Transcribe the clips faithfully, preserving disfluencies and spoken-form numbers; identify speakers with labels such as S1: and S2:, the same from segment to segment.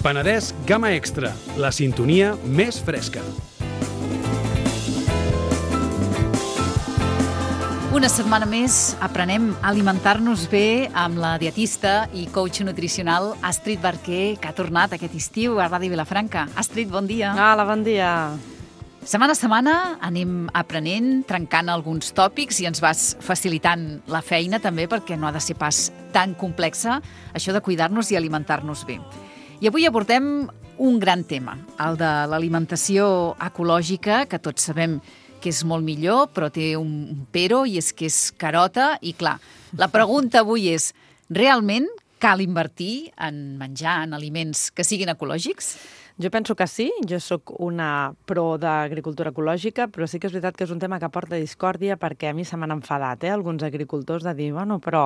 S1: Penedès Gamma Extra, la sintonia més fresca.
S2: Una setmana més aprenem a alimentar-nos bé amb la dietista i coach nutricional Astrid Barquer, que ha tornat aquest estiu a Ràdio Vilafranca. Astrid, bon dia.
S3: Hola, bon dia.
S2: Setmana a setmana anem aprenent, trencant alguns tòpics i ens vas facilitant la feina també perquè no ha de ser pas tan complexa això de cuidar-nos i alimentar-nos bé. I avui abordem un gran tema, el de l'alimentació ecològica, que tots sabem que és molt millor, però té un però, i és que és carota. I clar, la pregunta avui és, realment cal invertir en menjar, en aliments que siguin ecològics?
S3: Jo penso que sí, jo sóc una pro d'agricultura ecològica, però sí que és veritat que és un tema que porta discòrdia perquè a mi se m'han enfadat, eh, alguns agricultors de dir, bueno, però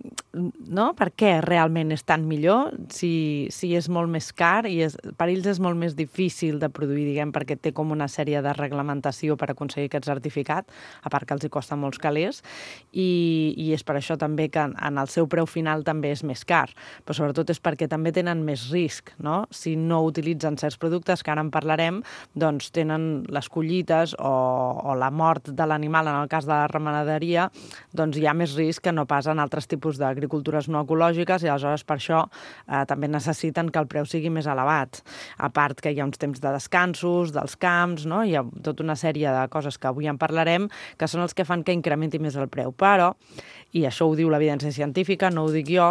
S3: no? Per què realment és tan millor si, si és molt més car i és, per ells és molt més difícil de produir, diguem, perquè té com una sèrie de reglamentació per aconseguir aquest certificat, a part que els hi costa molts calés, i, i és per això també que en el seu preu final també és més car, però sobretot és perquè també tenen més risc, no? Si no utilitzen certs productes, que ara en parlarem, doncs tenen les collites o, o la mort de l'animal, en el cas de la ramaderia, doncs hi ha més risc que no pas en altres tipus d'agricultures no ecològiques i aleshores per això eh, també necessiten que el preu sigui més elevat. A part que hi ha uns temps de descansos, dels camps, no? Hi ha tota una sèrie de coses que avui en parlarem que són els que fan que incrementi més el preu. Però, i això ho diu l'evidència científica, no ho dic jo,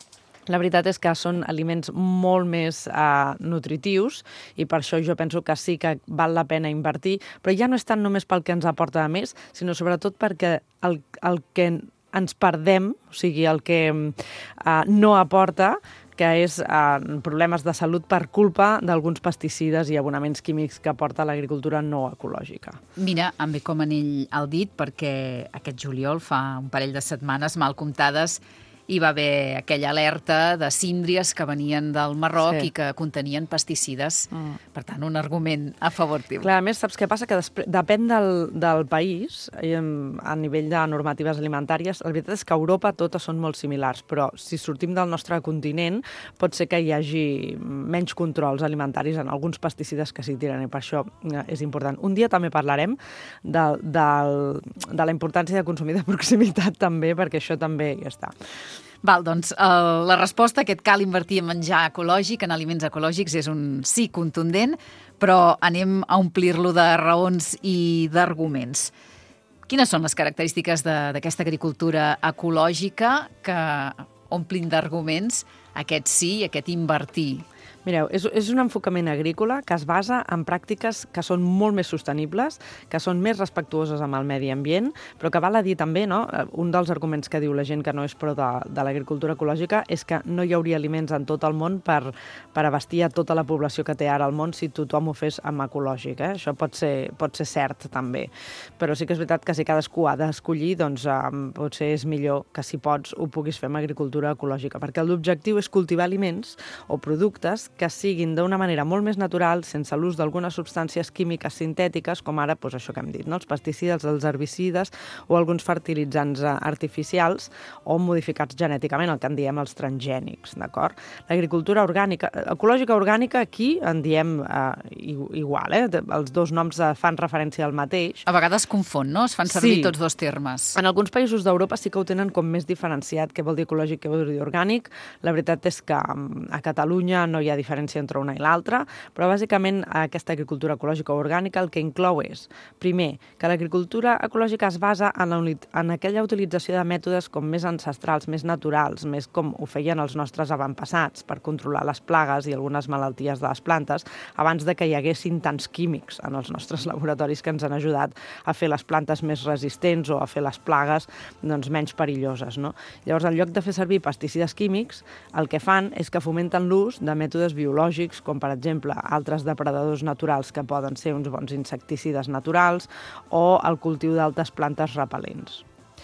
S3: la veritat és que són aliments molt més eh, nutritius i per això jo penso que sí que val la pena invertir, però ja no és tant només pel que ens aporta a més, sinó sobretot perquè el, el que ens perdem, o sigui, el que eh, no aporta, que és eh, problemes de salut per culpa d'alguns pesticides i abonaments químics que aporta l'agricultura no ecològica.
S2: Mira, em ve com anell al dit perquè aquest juliol, fa un parell de setmanes, mal comptades, hi va haver aquella alerta de síndries que venien del Marroc sí. i que contenien pesticides. Mm. Per tant, un argument a favor teu.
S3: Clar, a més, saps què passa? Que després, depèn del, del país, a nivell de normatives alimentàries, la veritat és que a Europa totes són molt similars, però si sortim del nostre continent, pot ser que hi hagi menys controls alimentaris en alguns pesticides que s'hi tiren, i per això és important. Un dia també parlarem de, de, de la importància de consumir de proximitat també, perquè això també ja està.
S2: Val, doncs uh, la resposta a aquest cal invertir en menjar ecològic, en aliments ecològics, és un sí contundent, però anem a omplir-lo de raons i d'arguments. Quines són les característiques d'aquesta agricultura ecològica que omplin d'arguments aquest sí, aquest invertir?
S3: Mireu, és, és un enfocament agrícola que es basa en pràctiques que són molt més sostenibles, que són més respectuoses amb el medi ambient, però que val a dir també, no? Un dels arguments que diu la gent que no és pro de, de l'agricultura ecològica és que no hi hauria aliments en tot el món per, per abastir a tota la població que té ara al món si tothom ho fes amb ecològic. Eh? Això pot ser, pot ser cert també, però sí que és veritat que si cadascú ha d'escollir, doncs eh, potser és millor que si pots ho puguis fer amb agricultura ecològica, perquè l'objectiu és cultivar aliments o productes que siguin d'una manera molt més natural, sense l'ús d'algunes substàncies químiques sintètiques, com ara doncs, això que hem dit, no? Els pesticides, els herbicides o alguns fertilitzants artificials o modificats genèticament, el que en diem els transgènics, d'acord? L'agricultura orgànica, ecològica orgànica, aquí en diem eh, igual, eh? Els dos noms fan referència al mateix.
S2: A vegades confon, no? Es fan servir
S3: sí.
S2: tots dos termes.
S3: En alguns països d'Europa sí que ho tenen com més diferenciat, què vol dir ecològic, què vol dir orgànic. La veritat és que a Catalunya no hi ha diferència entre una i l'altra, però bàsicament aquesta agricultura ecològica o orgànica el que inclou és, primer, que l'agricultura ecològica es basa en, la, en aquella utilització de mètodes com més ancestrals, més naturals, més com ho feien els nostres avantpassats per controlar les plagues i algunes malalties de les plantes, abans de que hi haguessin tants químics en els nostres laboratoris que ens han ajudat a fer les plantes més resistents o a fer les plagues doncs, menys perilloses. No? Llavors, en lloc de fer servir pesticides químics, el que fan és que fomenten l'ús de mètodes biològics, com per exemple altres depredadors naturals que poden ser uns bons insecticides naturals o el cultiu d'altres plantes repel·lents.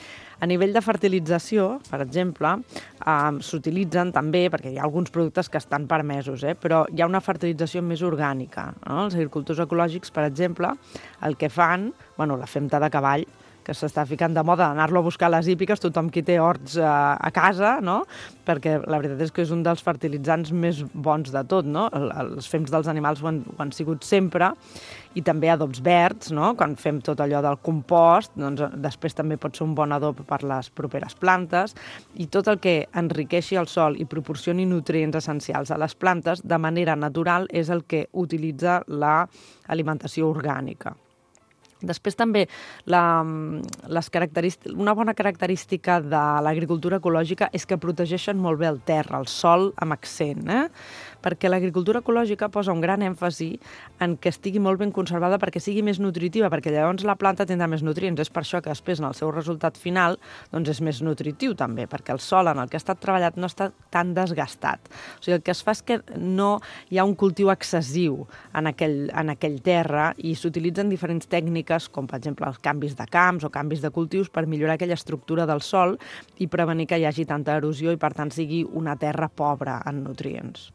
S3: A nivell de fertilització, per exemple, eh, s'utilitzen també, perquè hi ha alguns productes que estan permesos, eh, però hi ha una fertilització més orgànica. No? Els agricultors ecològics, per exemple, el que fan, bueno, la femta de cavall, que s'està ficant de moda anar-lo a buscar a les hípiques, tothom qui té horts a, a casa, no? Perquè la veritat és que és un dels fertilitzants més bons de tot, no? Els fems dels animals ho han, ho han sigut sempre, i també adobs verds, no? Quan fem tot allò del compost, doncs després també pot ser un bon adob per les properes plantes, i tot el que enriqueixi el sòl i proporcioni nutrients essencials a les plantes de manera natural és el que utilitza l'alimentació orgànica. Després també la, les característiques, una bona característica de l'agricultura ecològica és que protegeixen molt bé el terra, el sòl amb accent, eh? Perquè l'agricultura ecològica posa un gran èmfasi en que estigui molt ben conservada perquè sigui més nutritiva, perquè llavors la planta tindrà més nutrients. És per això que després, en el seu resultat final, doncs és més nutritiu també, perquè el sòl en el que ha estat treballat no està tan desgastat. O sigui, el que es fa és que no hi ha un cultiu excessiu en aquell, en aquell terra i s'utilitzen diferents tècniques, com per exemple els canvis de camps o canvis de cultius, per millorar aquella estructura del sòl i prevenir que hi hagi tanta erosió i, per tant, sigui una terra pobra en nutrients.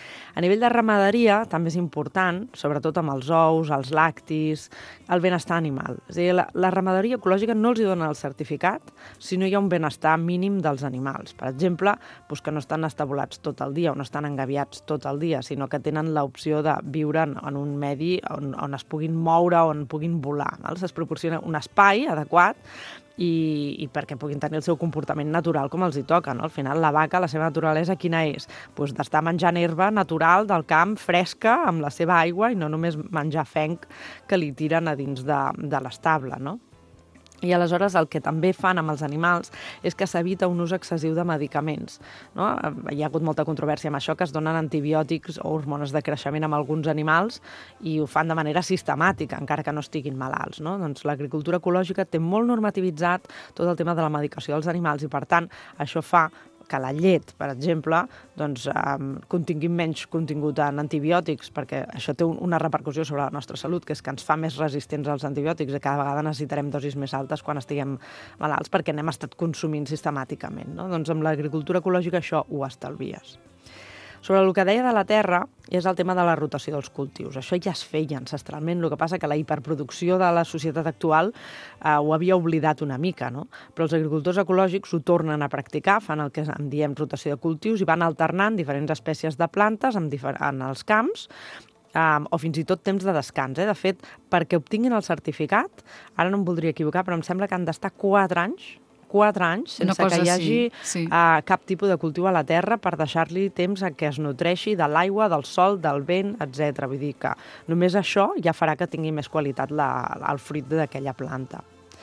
S3: A nivell de ramaderia també és important, sobretot amb els ous, els lactis, el benestar animal. És a dir, la, la ramaderia ecològica no els hi dona el certificat si no hi ha un benestar mínim dels animals. Per exemple, doncs que no estan estabulats tot el dia o no estan engaviats tot el dia, sinó que tenen l'opció de viure en, en un medi on, on es puguin moure, on puguin volar. Val? Es proporciona un espai adequat i, i perquè puguin tenir el seu comportament natural com els hi toca, no? Al final, la vaca, la seva naturalesa, quina és? Pues d'estar menjant herba natural del camp, fresca, amb la seva aigua, i no només menjar fenc que li tiren a dins de, de l'estable, no? I aleshores el que també fan amb els animals és que s'evita un ús excessiu de medicaments, no? Hi ha hagut molta controvèrsia amb això, que es donen antibiòtics o hormones de creixement amb alguns animals i ho fan de manera sistemàtica, encara que no estiguin malalts, no? Doncs l'agricultura ecològica té molt normativitzat tot el tema de la medicació dels animals i, per tant, això fa que la llet, per exemple, doncs, eh, contingui menys contingut en antibiòtics, perquè això té un, una repercussió sobre la nostra salut, que és que ens fa més resistents als antibiòtics i cada vegada necessitarem dosis més altes quan estiguem malalts perquè n'hem estat consumint sistemàticament, no? Doncs amb l'agricultura ecològica això ho estalvies. Sobre el que deia de la terra, és el tema de la rotació dels cultius. Això ja es feia ancestralment, el que passa que la hiperproducció de la societat actual eh, ho havia oblidat una mica, no? Però els agricultors ecològics ho tornen a practicar, fan el que en diem rotació de cultius i van alternant diferents espècies de plantes en, en els camps, Um, o fins i tot temps de descans. Eh? De fet, perquè obtinguin el certificat, ara no em voldria equivocar, però em sembla que han d'estar quatre anys quatre anys sense que hi hagi
S2: sí, sí.
S3: Uh, cap tipus de cultiu a la terra per deixar-li temps a que es nutreixi de l'aigua, del sol, del vent, etcètera. Vull dir que només això ja farà que tingui més qualitat la, el fruit d'aquella planta.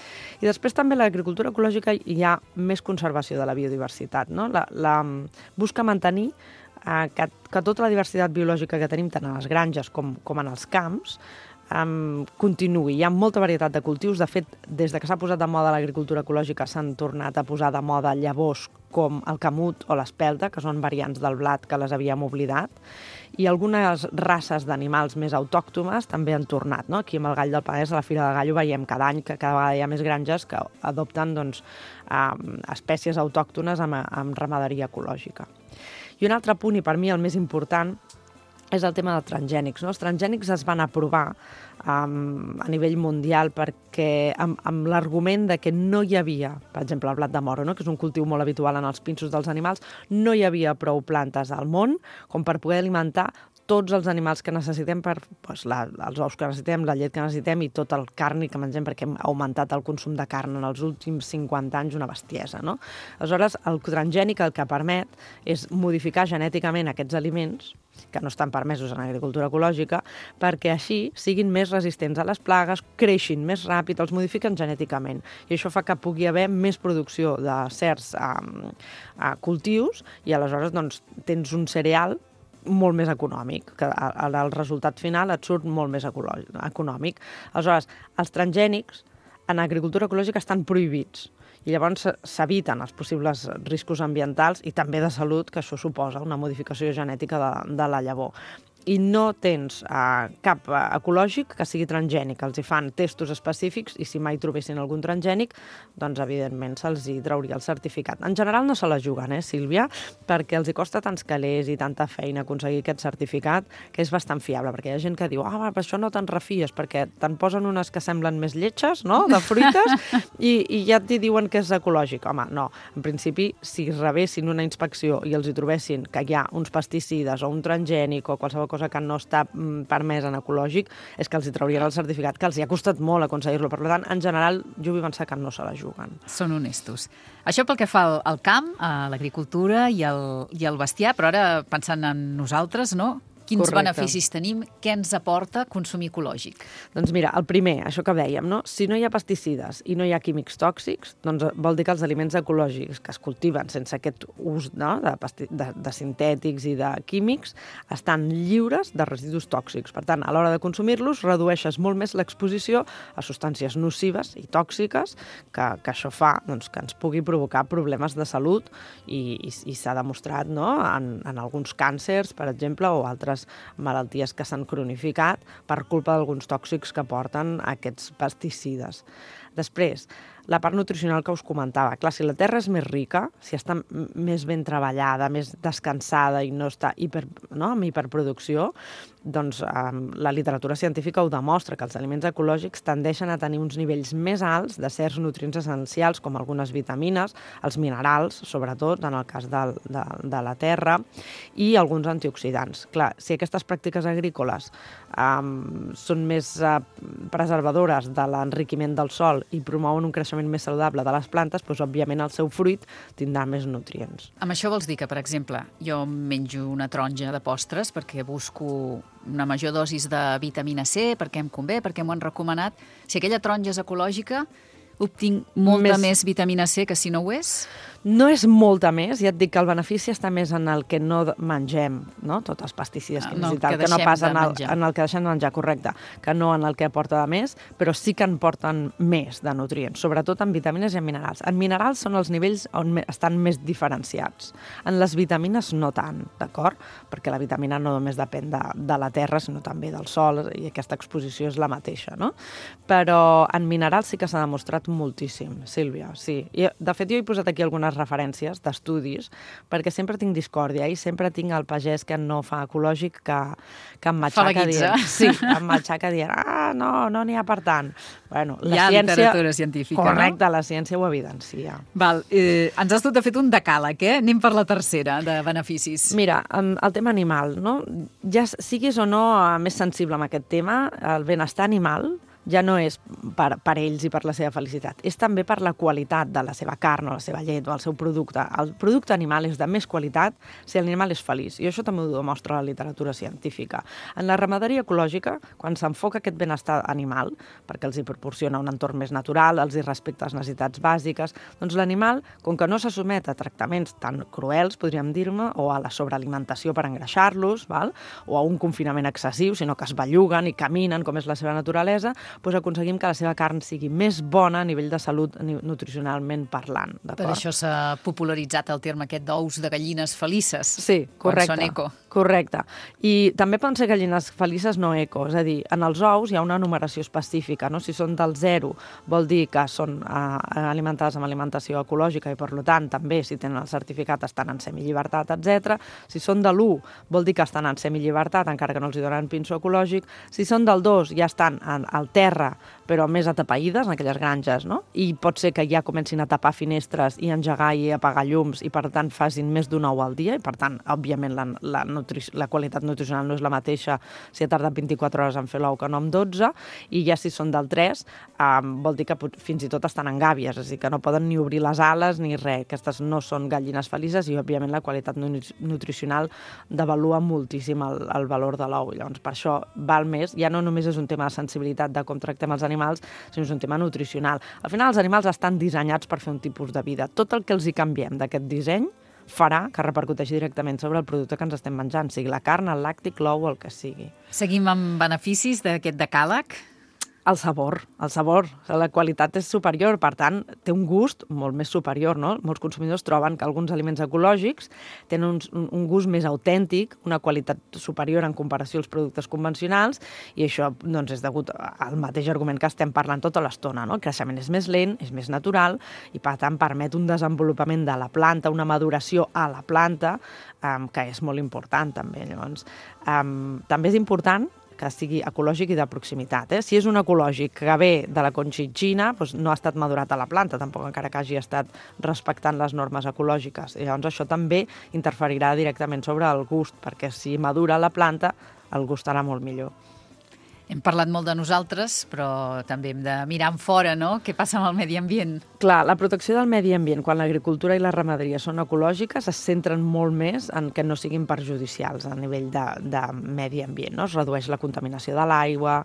S3: I després també a l'agricultura ecològica hi ha més conservació de la biodiversitat, no? La, la, busca mantenir uh, que, que tota la diversitat biològica que tenim tant a les granges com, com en els camps Um, continuï. Hi ha molta varietat de cultius. De fet, des de que s'ha posat de moda l'agricultura ecològica s'han tornat a posar de moda llavors com el camut o l'espelta, que són variants del blat que les havíem oblidat, i algunes races d'animals més autòctones també han tornat, no? Aquí amb el Gall del Penedès, a la Fira del Gallo, veiem cada any que cada vegada hi ha més granges que adopten doncs, um, espècies autòctones amb, amb ramaderia ecològica. I un altre punt, i per mi el més important, és el tema dels transgènics. No? Els transgènics es van aprovar um, a nivell mundial perquè amb, amb l'argument de que no hi havia, per exemple, el blat de moro, no? Que és un cultiu molt habitual en els pinsos dels animals, no hi havia prou plantes al món com per poder alimentar tots els animals que necessitem per doncs, la, els ous que necessitem, la llet que necessitem i tot el carni que mengem, perquè hem augmentat el consum de carn en els últims cinquanta anys una bestiesa, no? Aleshores, el transgènic el que permet és modificar genèticament aquests aliments que no estan permesos en agricultura ecològica, perquè així siguin més resistents a les plagues, creixin més ràpid, els modifiquen genèticament. I això fa que pugui haver més producció de certs um, uh, cultius i aleshores doncs, tens un cereal molt més econòmic, que el resultat final et surt molt més econòmic. Aleshores, els transgènics en agricultura ecològica estan prohibits i llavors s'eviten els possibles riscos ambientals i també de salut que això suposa una modificació genètica de, de la llavor. i no tens uh, cap uh, ecològic que sigui transgènic. Els hi fan testos específics i si mai trobessin algun transgènic, doncs evidentment se'ls hi trauria el certificat. En general no se la juguen, eh, Sílvia, perquè els hi costa tants calés i tanta feina aconseguir aquest certificat que és bastant fiable, perquè hi ha gent que diu ah, per això no te'n refies, perquè te'n posen unes que semblen més lletges, no?, de fruites, i, i ja t'hi diuen que és ecològic. Home, no. En principi, si rebessin una inspecció i els hi trobessin que hi ha uns pesticides o un transgènic o qualsevol cosa que no està mm, permesa en ecològic, és que els hi traurien el certificat, que els hi ha costat molt aconseguir-lo. Per tant, en general, jo vull pensar que no se la juguen.
S2: Són honestos. Això pel que fa al, al camp, a l'agricultura i el, i el bestiar, però ara pensant en nosaltres, no? Quins
S3: Correcte.
S2: beneficis tenim? Què ens aporta consumir ecològic?
S3: Doncs mira, el primer, això que dèiem, no? Si no hi ha pesticides i no hi ha químics tòxics, doncs vol dir que els aliments ecològics que es cultiven sense aquest ús, no?, de, pasti- de, de sintètics i de químics estan lliures de residus tòxics. Per tant, a l'hora de consumir-los, redueixes molt més l'exposició a substàncies nocives i tòxiques que, que això fa doncs, que ens pugui provocar problemes de salut i, i, i s'ha demostrat, no?, en, en alguns càncers, per exemple, o altres malalties que s'han cronificat per culpa d'alguns tòxics que porten aquests pesticides. Després, la part nutricional que us comentava. Clar, si la terra és més rica, si està més ben treballada, més descansada i no està hiper, no, amb hiperproducció, doncs eh, la literatura científica ho demostra, que els aliments ecològics tendeixen a tenir uns nivells més alts de certs nutrients essencials, com algunes vitamines, els minerals, sobretot en el cas de, de, de la terra, i alguns antioxidants. Clar, si aquestes pràctiques agrícoles eh, són més eh, preservadores de l'enriquiment del sòl i promouen un creixement més saludable de les plantes, doncs, òbviament, el seu fruit tindrà més nutrients.
S2: Amb això vols dir que, per exemple, jo menjo una taronja de postres perquè busco una major dosis de vitamina C, perquè em convé, perquè m'ho han recomanat. Si aquella taronja és ecològica, obtinc molta més... més vitamina C que si no ho és?
S3: No és molta més, ja et dic que el benefici està més en el que no mengem, no? Tots els pesticides
S2: Ah,
S3: que,
S2: no,
S3: i tal,
S2: que
S3: que no
S2: deixem
S3: pas
S2: de
S3: en el,
S2: menjar.
S3: en el que deixem de menjar, correcte, que no en el que aporta de més, però sí que en porten més de nutrients, sobretot en vitamines i en minerals. En minerals són els nivells on me- estan més diferenciats. En les vitamines no tant, d'acord? Perquè la vitamina no només depèn de, de la terra, sinó també del sol, i aquesta exposició és la mateixa, no? Però en minerals sí que s'ha demostrat moltíssim, Sílvia, sí. I, de fet, jo he posat aquí algunes referències d'estudis, perquè sempre tinc discòrdia i sempre tinc el pagès que no fa ecològic que, que em matxaca
S2: Fa la guitza.
S3: dient... Sí, em matxaca dient, ah, no, no n'hi ha per tant. Bueno, la
S2: Hi ha
S3: ciència...
S2: literatura científica,
S3: Correcte,
S2: no?
S3: la ciència ho evidencia.
S2: Val, eh, ens has dut de fet un decàleg, eh? Anem per la tercera, de beneficis.
S3: Mira, em, el tema animal, no? Ja siguis o no eh, més sensible amb aquest tema, el benestar animal ja no és per, per ells i per la seva felicitat, és també per la qualitat de la seva carn o la seva llet o el seu producte. El producte animal és de més qualitat si l'animal és feliç, i això també ho demostra la literatura científica. En la ramaderia ecològica, quan s'enfoca aquest benestar animal, perquè els hi proporciona un entorn més natural, els hi respecta les necessitats bàsiques, doncs l'animal, com que no se sotmet a tractaments tan cruels, podríem dir-ne, o a la sobrealimentació per engreixar-los, val? O a un confinament excessiu, sinó que es belluguen i caminen, com és la seva naturalesa, doncs aconseguim que la seva carn sigui més bona a nivell de salut nutricionalment parlant.
S2: Per això s'ha popularitzat el terme aquest d'ous de gallines felices.
S3: Sí, correcte.
S2: Quan són eco.
S3: Correcte. I també poden ser gallines felices no eco, és a dir, en els ous hi ha una numeració específica, no? Si són del zero, vol dir que són eh, alimentades amb alimentació ecològica i, per tant, també, si tenen el certificat, estan en semillibertat, etcètera. Si són de l'u, vol dir que estan en semillibertat, encara que no els hi donen pinso ecològic. Si són del dos, ja estan en, al terra, però més atapeïdes, en aquelles granges, no? I pot ser que ja comencin a tapar finestres i engegar i apagar llums i, per tant, facin més d'un ou al dia i, per tant, òbviament, la, la, nutri la qualitat nutricional no és la mateixa si ha tardat vint-i-quatre hores en fer l'ou que no en dotze, i ja si són del tres, eh, vol dir que fins i tot estan en gàbies, és a dir, que no poden ni obrir les ales ni res. Aquestes no són gallines felices i, òbviament, la qualitat nutricional devalua moltíssim el, el valor de l'ou. Llavors, per això val més, ja no només és un tema de sensibilitat de com tractem els animals, sinó és un tema nutricional. Al final, els animals estan dissenyats per fer un tipus de vida. Tot el que els hi canviem d'aquest disseny farà que repercuteixi directament sobre el producte que ens estem menjant, sigui la carn, el làctic, l'ou o el que sigui.
S2: Seguim amb beneficis d'aquest decàleg?
S3: El sabor, el sabor. La qualitat és superior, per tant, té un gust molt més superior, no? Molts consumidors troben que alguns aliments ecològics tenen un, un gust més autèntic, una qualitat superior en comparació als productes convencionals, i això doncs, és degut al mateix argument que estem parlant tota l'estona, no? El creixement és més lent, és més natural, i per tant permet un desenvolupament de la planta, una maduració a la planta, um, que és molt important també. Llavors, um, també és important que sigui ecològic i de proximitat. Eh? Si és un ecològic que ve de la Conchinchina, doncs no ha estat madurat a la planta, tampoc encara que hagi estat respectant les normes ecològiques. I llavors això també interferirà directament sobre el gust, perquè si madura la planta, el gust serà molt millor.
S2: Hem parlat molt de nosaltres, però també hem de mirar en fora, no? Què passa amb el medi ambient?
S3: Clar, la protecció del medi ambient, quan l'agricultura i la ramaderia són ecològiques, es centren molt més en que no siguin perjudicials a nivell de, de medi ambient, no? Es redueix la contaminació de l'aigua,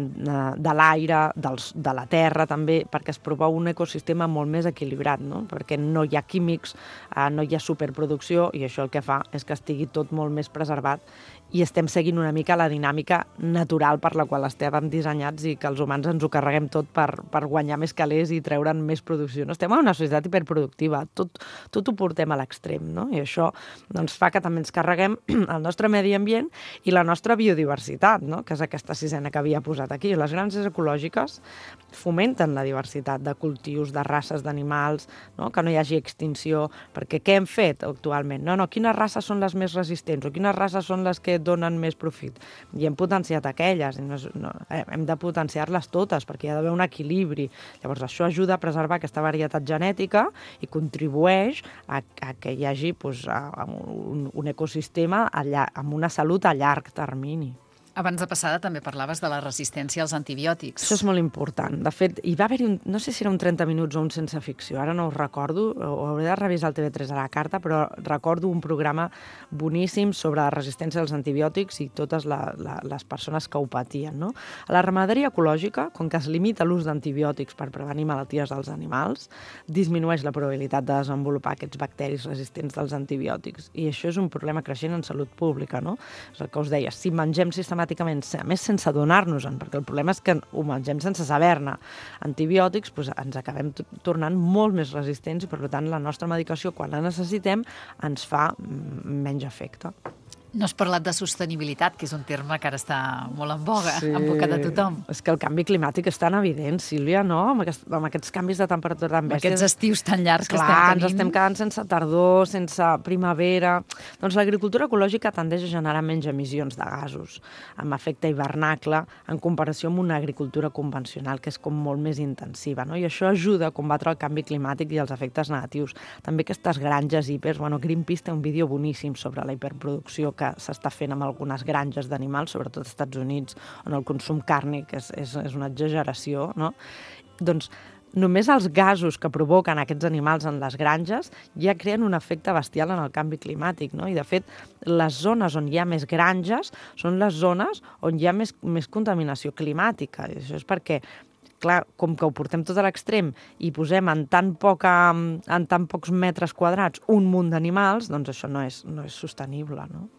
S3: de l'aire, de la terra també, perquè es promou un ecosistema molt més equilibrat, no? Perquè no hi ha químics, no hi ha superproducció, i això el que fa és que estigui tot molt més preservat i estem seguint una mica la dinàmica natural per la qual estàvem dissenyats i que els humans ens ho carreguem tot per, per guanyar més calés i treure'n més producció. No? Estem en una societat hiperproductiva, tot, tot ho portem a l'extrem, no? I això doncs, fa que també ens carreguem el nostre medi ambient i la nostra biodiversitat, no? Que és aquesta sisena que havia posat aquí. Les granges ecològiques fomenten la diversitat de cultius, de races d'animals, no? Que no hi hagi extinció, perquè què hem fet actualment? No, no, quines races són les més resistents o quines races són les que donen més profit? I hem potenciat aquelles, no, no, hem de potenciar-les totes perquè hi ha d'haver un equilibri. Llavors això ajuda a preservar aquesta varietat genètica i contribueix a, a que hi hagi pues, a, a un, un ecosistema a, amb una salut a llarg termini.
S2: Abans de passada també parlaves de la resistència als antibiòtics.
S3: Això és molt important. De fet, hi va haver-hi, un, no sé si era un trenta minuts o un sense ficció, ara no ho recordo, ho hauré de revisar el T V tres a la carta, però recordo un programa boníssim sobre la resistència als antibiòtics i totes la, la, les persones que ho patien. No? A la ramaderia ecològica, com que es limita l'ús d'antibiòtics per prevenir malalties dels animals, disminueix la probabilitat de desenvolupar aquests bacteris resistents dels antibiòtics. I això és un problema creixent en salut pública. No? És el que us deia, si mengem sistemàticament a més sense adonar-nos-en, perquè el problema és que ho mengem sense saber-ne, antibiòtics, doncs ens acabem tornant molt més resistents i, per tant, la nostra medicació, quan la necessitem, ens fa menys efecte.
S2: No has parlat de sostenibilitat, que és un terme que ara està molt en boga, sí, en boca de tothom.
S3: És que el canvi climàtic és tan evident, Sílvia, no? Amb, aquest, amb aquests canvis de temperatura tan bèsties.
S2: Aquests estius tan llargs
S3: Clar,
S2: que estem tenint.
S3: Ens estem quedant sense tardor, sense primavera. Doncs l'agricultura ecològica tendeix a generar menys emissions de gasos amb efecte hivernacle en comparació amb una agricultura convencional, que és com molt més intensiva, no? I això ajuda a combatre el canvi climàtic i els efectes negatius. També aquestes granges hipers, bueno, Greenpeace té un vídeo boníssim sobre la hiperproducció que s'està fent amb algunes granges d'animals, sobretot als Estats Units, on el consum càrnic és, és, és una exageració, no? Doncs només els gasos que provoquen aquests animals en les granges ja creen un efecte bestial en el canvi climàtic, no? I, de fet, les zones on hi ha més granges són les zones on hi ha més, més contaminació climàtica. I això és perquè clar, com que ho portem tot a l'extrem i posem en tan, poca, en tan pocs metres quadrats un munt d'animals, doncs això no és, no és sostenible, no?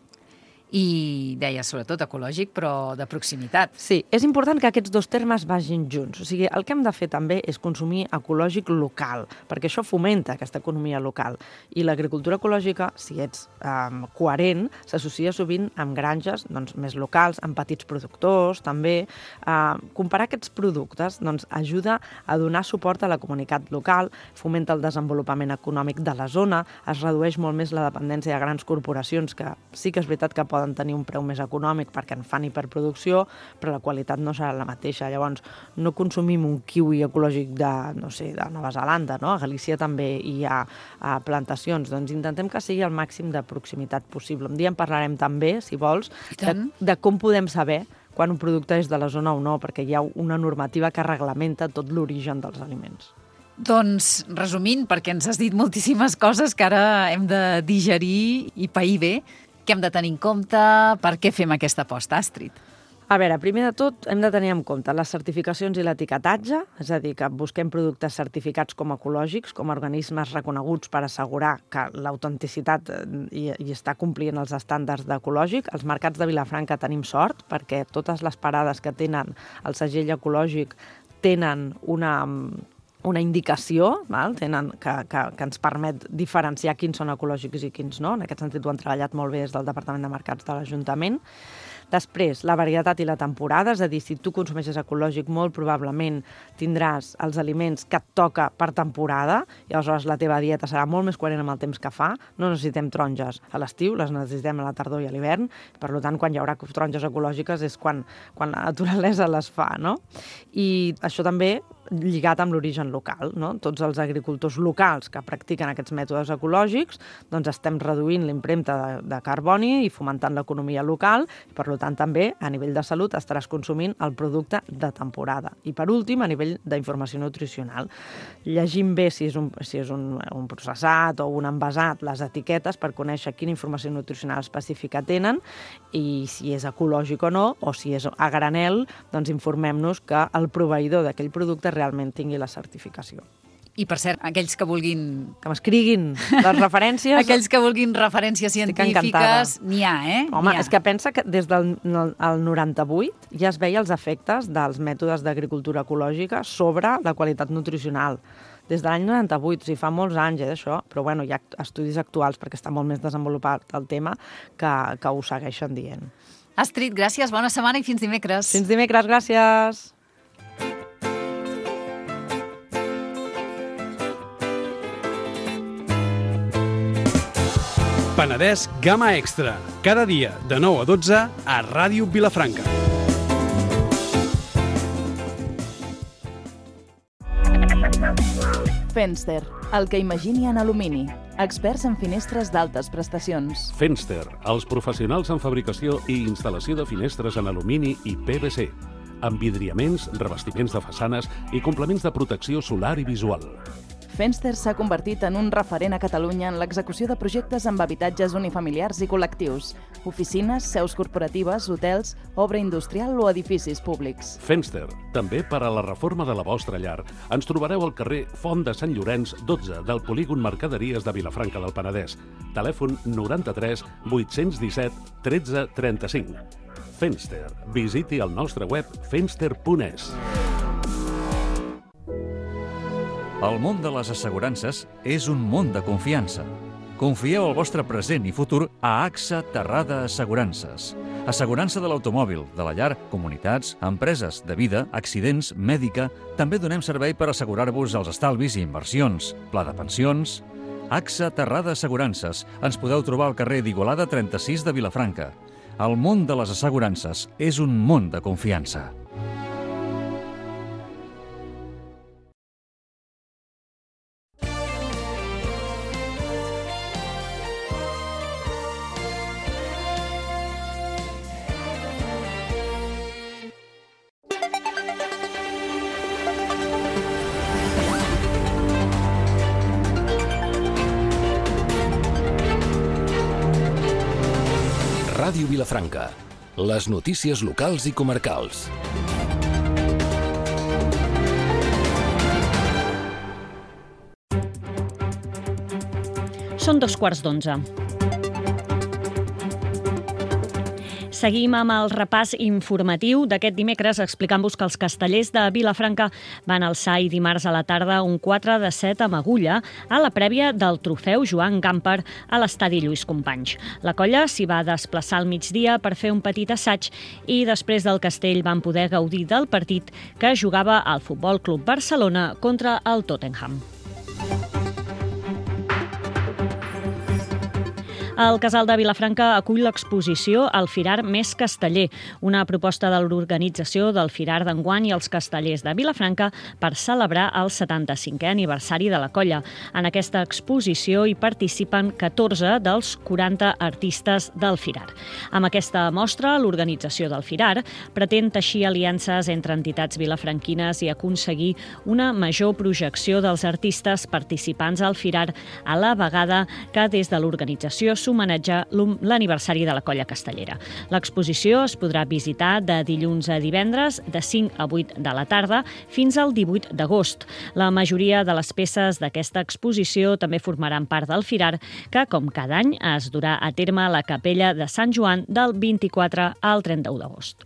S2: I deia, sobretot, ecològic, però de proximitat.
S3: Sí, és important que aquests dos termes vagin junts. O sigui, el que hem de fer també és consumir ecològic local, perquè això fomenta aquesta economia local. I l'agricultura ecològica, si ets um, coherent, s'associa sovint amb granges doncs, més locals, amb petits productors, també. Uh, comparar aquests productes doncs, ajuda a donar suport a la comunitat local, fomenta el desenvolupament econòmic de la zona, es redueix molt més la dependència de grans corporacions, que sí que és veritat que poden tenir un preu més econòmic perquè en fan hiperproducció, però la qualitat no serà la mateixa. Llavors, no consumim un kiwi ecològic de, no sé, de Nova Zelanda, no? A Galícia també hi ha a plantacions. Doncs intentem que sigui el màxim de proximitat possible. Un dia en parlarem també, si vols, de, de com podem saber quan un producte és de la zona o no, perquè hi ha una normativa que reglamenta tot l'origen dels aliments.
S2: Doncs, resumint, perquè ens has dit moltíssimes coses que ara hem de digerir i pair bé, què hem de tenir en compte? Per què fem aquesta aposta, Astrid?
S3: A veure, primer de tot hem de tenir en compte les certificacions i l'etiquetatge, és a dir, que busquem productes certificats com ecològics, com a organismes reconeguts per assegurar que l'autenticitat hi, hi està complint els estàndards d'ecològic. Als mercats de Vilafranca tenim sort perquè totes les parades que tenen el segell ecològic tenen una... una indicació val? Tenen que, que, que ens permet diferenciar quins són ecològics i quins no. En aquest sentit ho han treballat molt bé des del Departament de Mercats de l'Ajuntament. Després, la varietat i la temporada, és a dir, si tu consumeixes ecològic, molt probablement tindràs els aliments que et toca per temporada, i aleshores la teva dieta serà molt més coherent amb el temps que fa. No necessitem taronges a l'estiu, les necessitem a la tardor i a l'hivern, per tant, quan hi haurà taronges ecològiques és quan, quan la naturalesa les fa, no? I això també lligat amb l'origen local, no? Tots els agricultors locals que practiquen aquests mètodes ecològics, doncs estem reduint l'empremta de, de carboni i fomentant l'economia local, i per tant també a nivell de salut estaràs consumint el producte de temporada. I per últim, a nivell d'informació nutricional, llegim bé si és un, si és un, un processat o un envasat, les etiquetes per conèixer quina informació nutricional específica tenen i si és ecològic o no, o si és a granel, doncs informem-nos que el proveïdor d'aquell producte realment tingui la certificació.
S2: I, per cert, aquells que vulguin...
S3: Que m'escriguin les referències...
S2: aquells que vulguin referències científiques, n'hi ha, eh?
S3: Home, és que pensa que des del el noranta-vuit ja es veia els efectes dels mètodes d'agricultura ecològica sobre la qualitat nutricional. Des de l'any noranta-vuit, o sigui, fa molts anys, eh, això, però bueno, hi ha estudis actuals, perquè està molt més desenvolupat el tema, que, que ho segueixen dient.
S2: Astrid, gràcies, bona setmana i fins dimecres.
S3: Fins dimecres, gràcies.
S1: Penedès Gamma Extra, cada dia de nou a dotze a Ràdio Vilafranca.
S4: Fenster, el que imagini en alumini. Experts en finestres d'altes prestacions.
S5: Fenster, els professionals en fabricació i instal·lació de finestres en alumini i P V C, amb vidriaments, revestiments de façanes i complements de protecció solar i visual.
S4: Fenster s'ha convertit en un referent a Catalunya en l'execució de projectes amb habitatges unifamiliars i col·lectius, oficines, seus corporatives, hotels, obra industrial o edificis públics.
S5: Fenster, també per a la reforma de la vostra llar. Ens trobareu al carrer Font de Sant Llorenç, dotze, del polígon Mercaderies de Vilafranca del Penedès. Telèfon noranta-tres vuit-cents disset tretze trenta-cinc. Fenster. Visiti el nostre web fenster punt es.
S6: El món de les assegurances és un món de confiança. Confieu el vostre present i futur a AXA Terrada Assegurances. Assegurança de l'automòbil, de la llar, comunitats, empreses, de vida, accidents, mèdica. També donem servei per assegurar-vos els estalvis i inversions, pla de pensions. AXA Terrada Assegurances. Ens podeu trobar al carrer d'Igualada trenta-sis de Vilafranca. El món de les assegurances és un món de confiança.
S7: Ràdio Vilafranca. Les notícies locals i comarcals.
S8: Són dos quarts d'onze. Seguim amb el repàs informatiu d'aquest dimecres explicant-vos que els castellers de Vilafranca van alçar ahir dimarts a la tarda un quatre de set amb agulla a la prèvia del trofeu Joan Gamper a l'estadi Lluís Companys. La colla s'hi va desplaçar al migdia per fer un petit assaig i després del castell van poder gaudir del partit que jugava al Futbol Club Barcelona contra el Tottenham. El Casal de Vilafranca acull l'exposició El Firar Més Casteller, una proposta de l'organització del Firar d'enguany i els castellers de Vilafranca per celebrar el setanta-cinquè aniversari de la colla. En aquesta exposició hi participen catorze dels quaranta artistes del Firar. Amb aquesta mostra, l'organització del Firar pretén teixir aliances entre entitats vilafranquines i aconseguir una major projecció dels artistes participants al Firar, a la vegada que des de l'organització s'homenatja l'aniversari de la Colla Castellera. L'exposició es podrà visitar de dilluns a divendres, de cinc a vuit de la tarda, fins al divuit d'agost. La majoria de les peces d'aquesta exposició també formaran part del Firar, que, com cada any, es durà a terme a la Capella de Sant Joan del vint-i-quatre al trenta-u d'agost.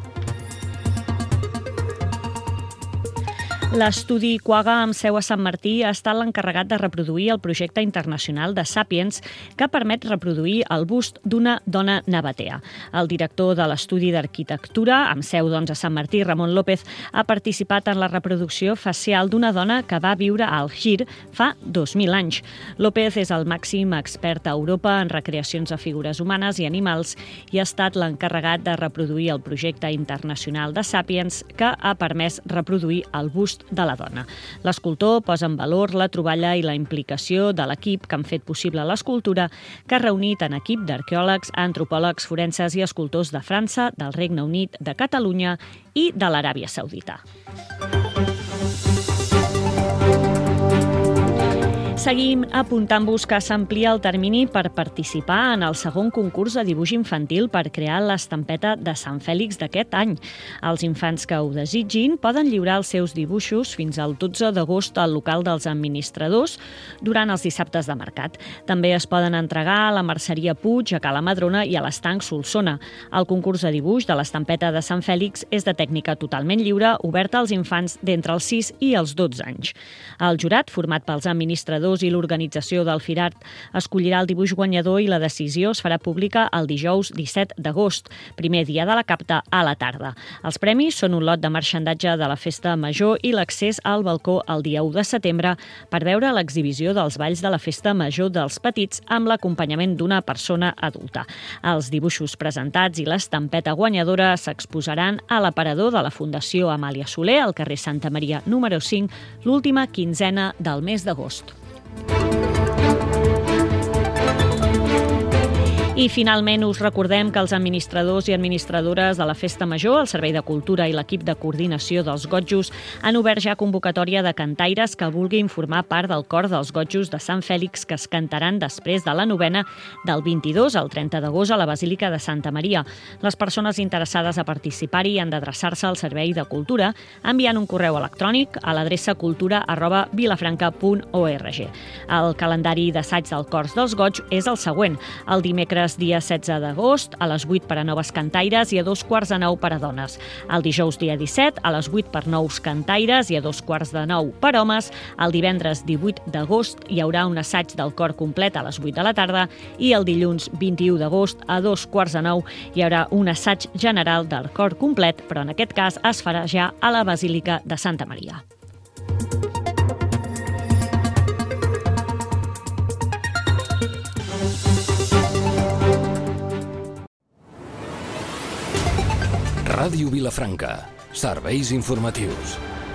S8: L'estudi Quagga amb seu a Sant Martí ha estat l'encarregat de reproduir el projecte internacional de Sapiens que permet reproduir el bust d'una dona nabatea. El director de l'estudi d'arquitectura, amb seu doncs, a Sant Martí, Ramon López, ha participat en la reproducció facial d'una dona que va viure a Algir fa dos mil anys. López és el màxim expert a Europa en recreacions de figures humanes i animals i ha estat l'encarregat de reproduir el projecte internacional de Sapiens que ha permès reproduir el bust de la dona. L'escultor posa en valor la troballa i la implicació de l'equip que han fet possible l'escultura, que ha reunit en equip d'arqueòlegs, antropòlegs, forenses i escultors de França, del Regne Unit, de Catalunya i de l'Aràbia Saudita. Seguim apuntant-vos que s'amplia el termini per participar en el segon concurs de dibuix infantil per crear l'estampeta de Sant Fèlix d'aquest any. Els infants que ho desitgin poden lliurar els seus dibuixos fins al dotze d'agost al local dels administradors durant els dissabtes de mercat. També es poden entregar a la Merceria Puig, a Cala Madrona i a l'Estanc Solsona. El concurs de dibuix de l'estampeta de Sant Fèlix és de tècnica totalment lliure, oberta als infants d'entre els sis i els dotze anys. El jurat, format pels administradors i l'organització del Firar, escollirà el dibuix guanyador i la decisió es farà pública el dijous disset d'agost, primer dia de la capta a la tarda. Els premis són un lot de marxandatge de la Festa Major i l'accés al balcó el dia u de setembre per veure l'exhibició dels balls de la Festa Major dels petits amb l'acompanyament d'una persona adulta. Els dibuixos presentats i l'estampeta guanyadora s'exposaran a l'aparador de la Fundació Amàlia Soler, al carrer Santa Maria número cinc, l'última quinzena del mes d'agost. I finalment us recordem que els administradors i administradores de la Festa Major, el Servei de Cultura i l'equip de coordinació dels Gotjos han obert ja convocatòria de cantaires que vulguin formar part del cor dels Gotjos de Sant Fèlix que es cantaran després de la novena del vint-i-dos al trenta d'agost a la Basílica de Santa Maria. Les persones interessades a participar-hi han d'adreçar-se al Servei de Cultura enviant un correu electrònic a l'adreça cultura arroba vilafranca punt org. El calendari d'assaig del Cors dels Goig és el següent. El dimecres dia setze d'agost, a les vuit per a noves cantaires i a dos quarts de nou per a dones. El dijous dia disset, a les vuit per nous cantaires i a dos quarts de nou per homes. El divendres divuit d'agost hi haurà un assaig del cor complet a les vuit de la tarda i el dilluns vint-i-u d'agost a dos quarts de nou hi haurà un assaig general del cor complet, però en aquest cas es farà ja a la Basílica de Santa Maria.
S7: Ràdio Vilafranca. Serveis informatius.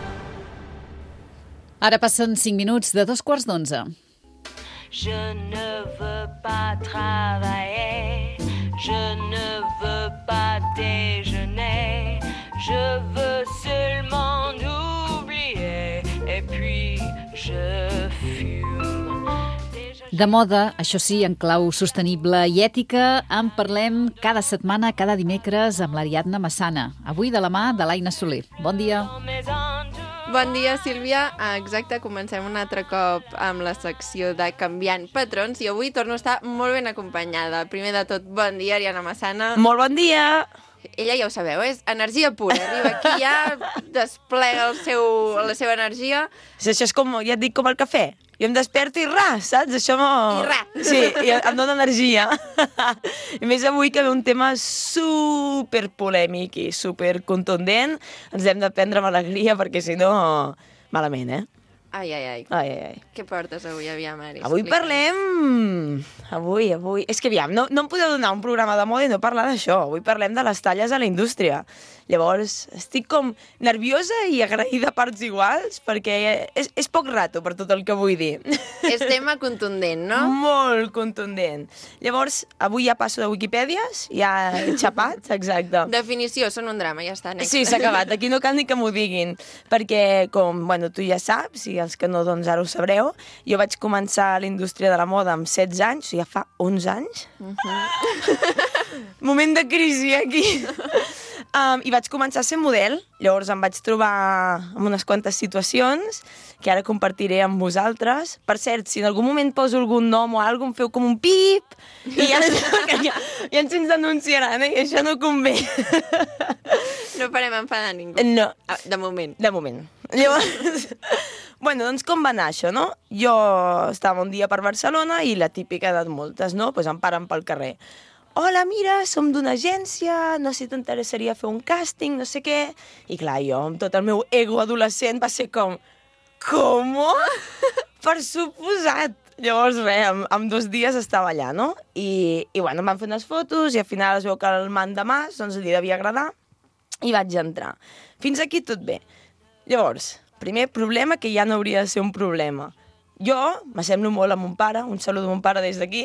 S2: Ara passen cinc minuts de dos quarts d'onze.
S9: Je ne veux pas travailler, je ne veux pas déjeuner, je veux seulement oublier, et puis je fume.
S2: De moda, això sí, en clau sostenible i ètica, en parlem cada setmana, cada dimecres, amb l'Ariadna Massana. Avui de la mà de l'Aina Soler. Bon dia.
S10: Bon dia, Sílvia. Exacte, comencem un altre cop amb la secció de Canviant Patrons i avui torno a estar molt ben acompanyada. Primer de tot, bon dia, Ariadna Massana.
S3: Molt bon dia!
S10: Ella ja ho sabeu, és energia pura. Arriba aquí ja, desplega el seu, la seva energia.
S3: Sí, això és com, ja et dic, com el cafè. Jo em desperto i ras, saps? Això m'ho...
S10: I ra!
S3: Sí, i em dóna energia. I més avui que ve un tema super polèmic i super contundent. Ens hem de prendre amb alegria perquè si no, malament, eh?
S10: Ai, ai, ai.
S3: Ai, ai, ai.
S10: Què portes avui, aviam, Ari?
S3: Avui
S10: Explica.
S3: parlem... Avui, avui... És que, aviam, no, no em podeu donar un programa de moda i no parlar d'això. Avui parlem de les talles a la indústria. Llavors, estic com nerviosa i agraïda a parts iguals perquè és, és poc rato per tot el que vull dir.
S10: És tema contundent, no?
S3: Molt contundent. Llavors, avui ja passo de Wikipèdies, ja he xapat, exacte.
S10: Definició, són un drama, ja està. Next.
S3: Sí, s'ha acabat. Aquí no cal ni que m'ho diguin. Perquè, com bueno, tu ja saps, i
S11: els que no, doncs ara ho sabreu. Jo vaig començar a la indústria de la moda amb setze anys, o sigui, ja fa onze anys. Uh-huh. Moment de crisi, aquí. Um, I vaig començar a ser model. Llavors em vaig trobar en unes quantes situacions que ara compartiré amb vosaltres. Per cert, si en algun moment poso algun nom o alguna cosa, em feu com un pip i ja, ja, ja ens ens denunciaran, eh? I això no convé.
S10: No farem enfadar ningú.
S11: No.
S10: De moment.
S11: De moment. Llavors, bueno, doncs com va anar això, no? Jo estava un dia per Barcelona i la típica de moltes, no? Pues em paren pel carrer. Hola, mira, som d'una agència, no sé si t'interessaria fer un càsting, no sé què. I clar, jo, amb tot el meu ego adolescent, va ser com... Com? Per suposat. Llavors, res, amb, amb dos dies estava allà, no? I, i bueno, em van fer unes fotos i al final es veu que el man de mas doncs, li devia agradar i vaig entrar. Fins aquí tot bé. Llavors, primer problema que ja no hauria de ser un problema. Jo m'assemblo molt a mon pare, un salut a mon pare des d'aquí.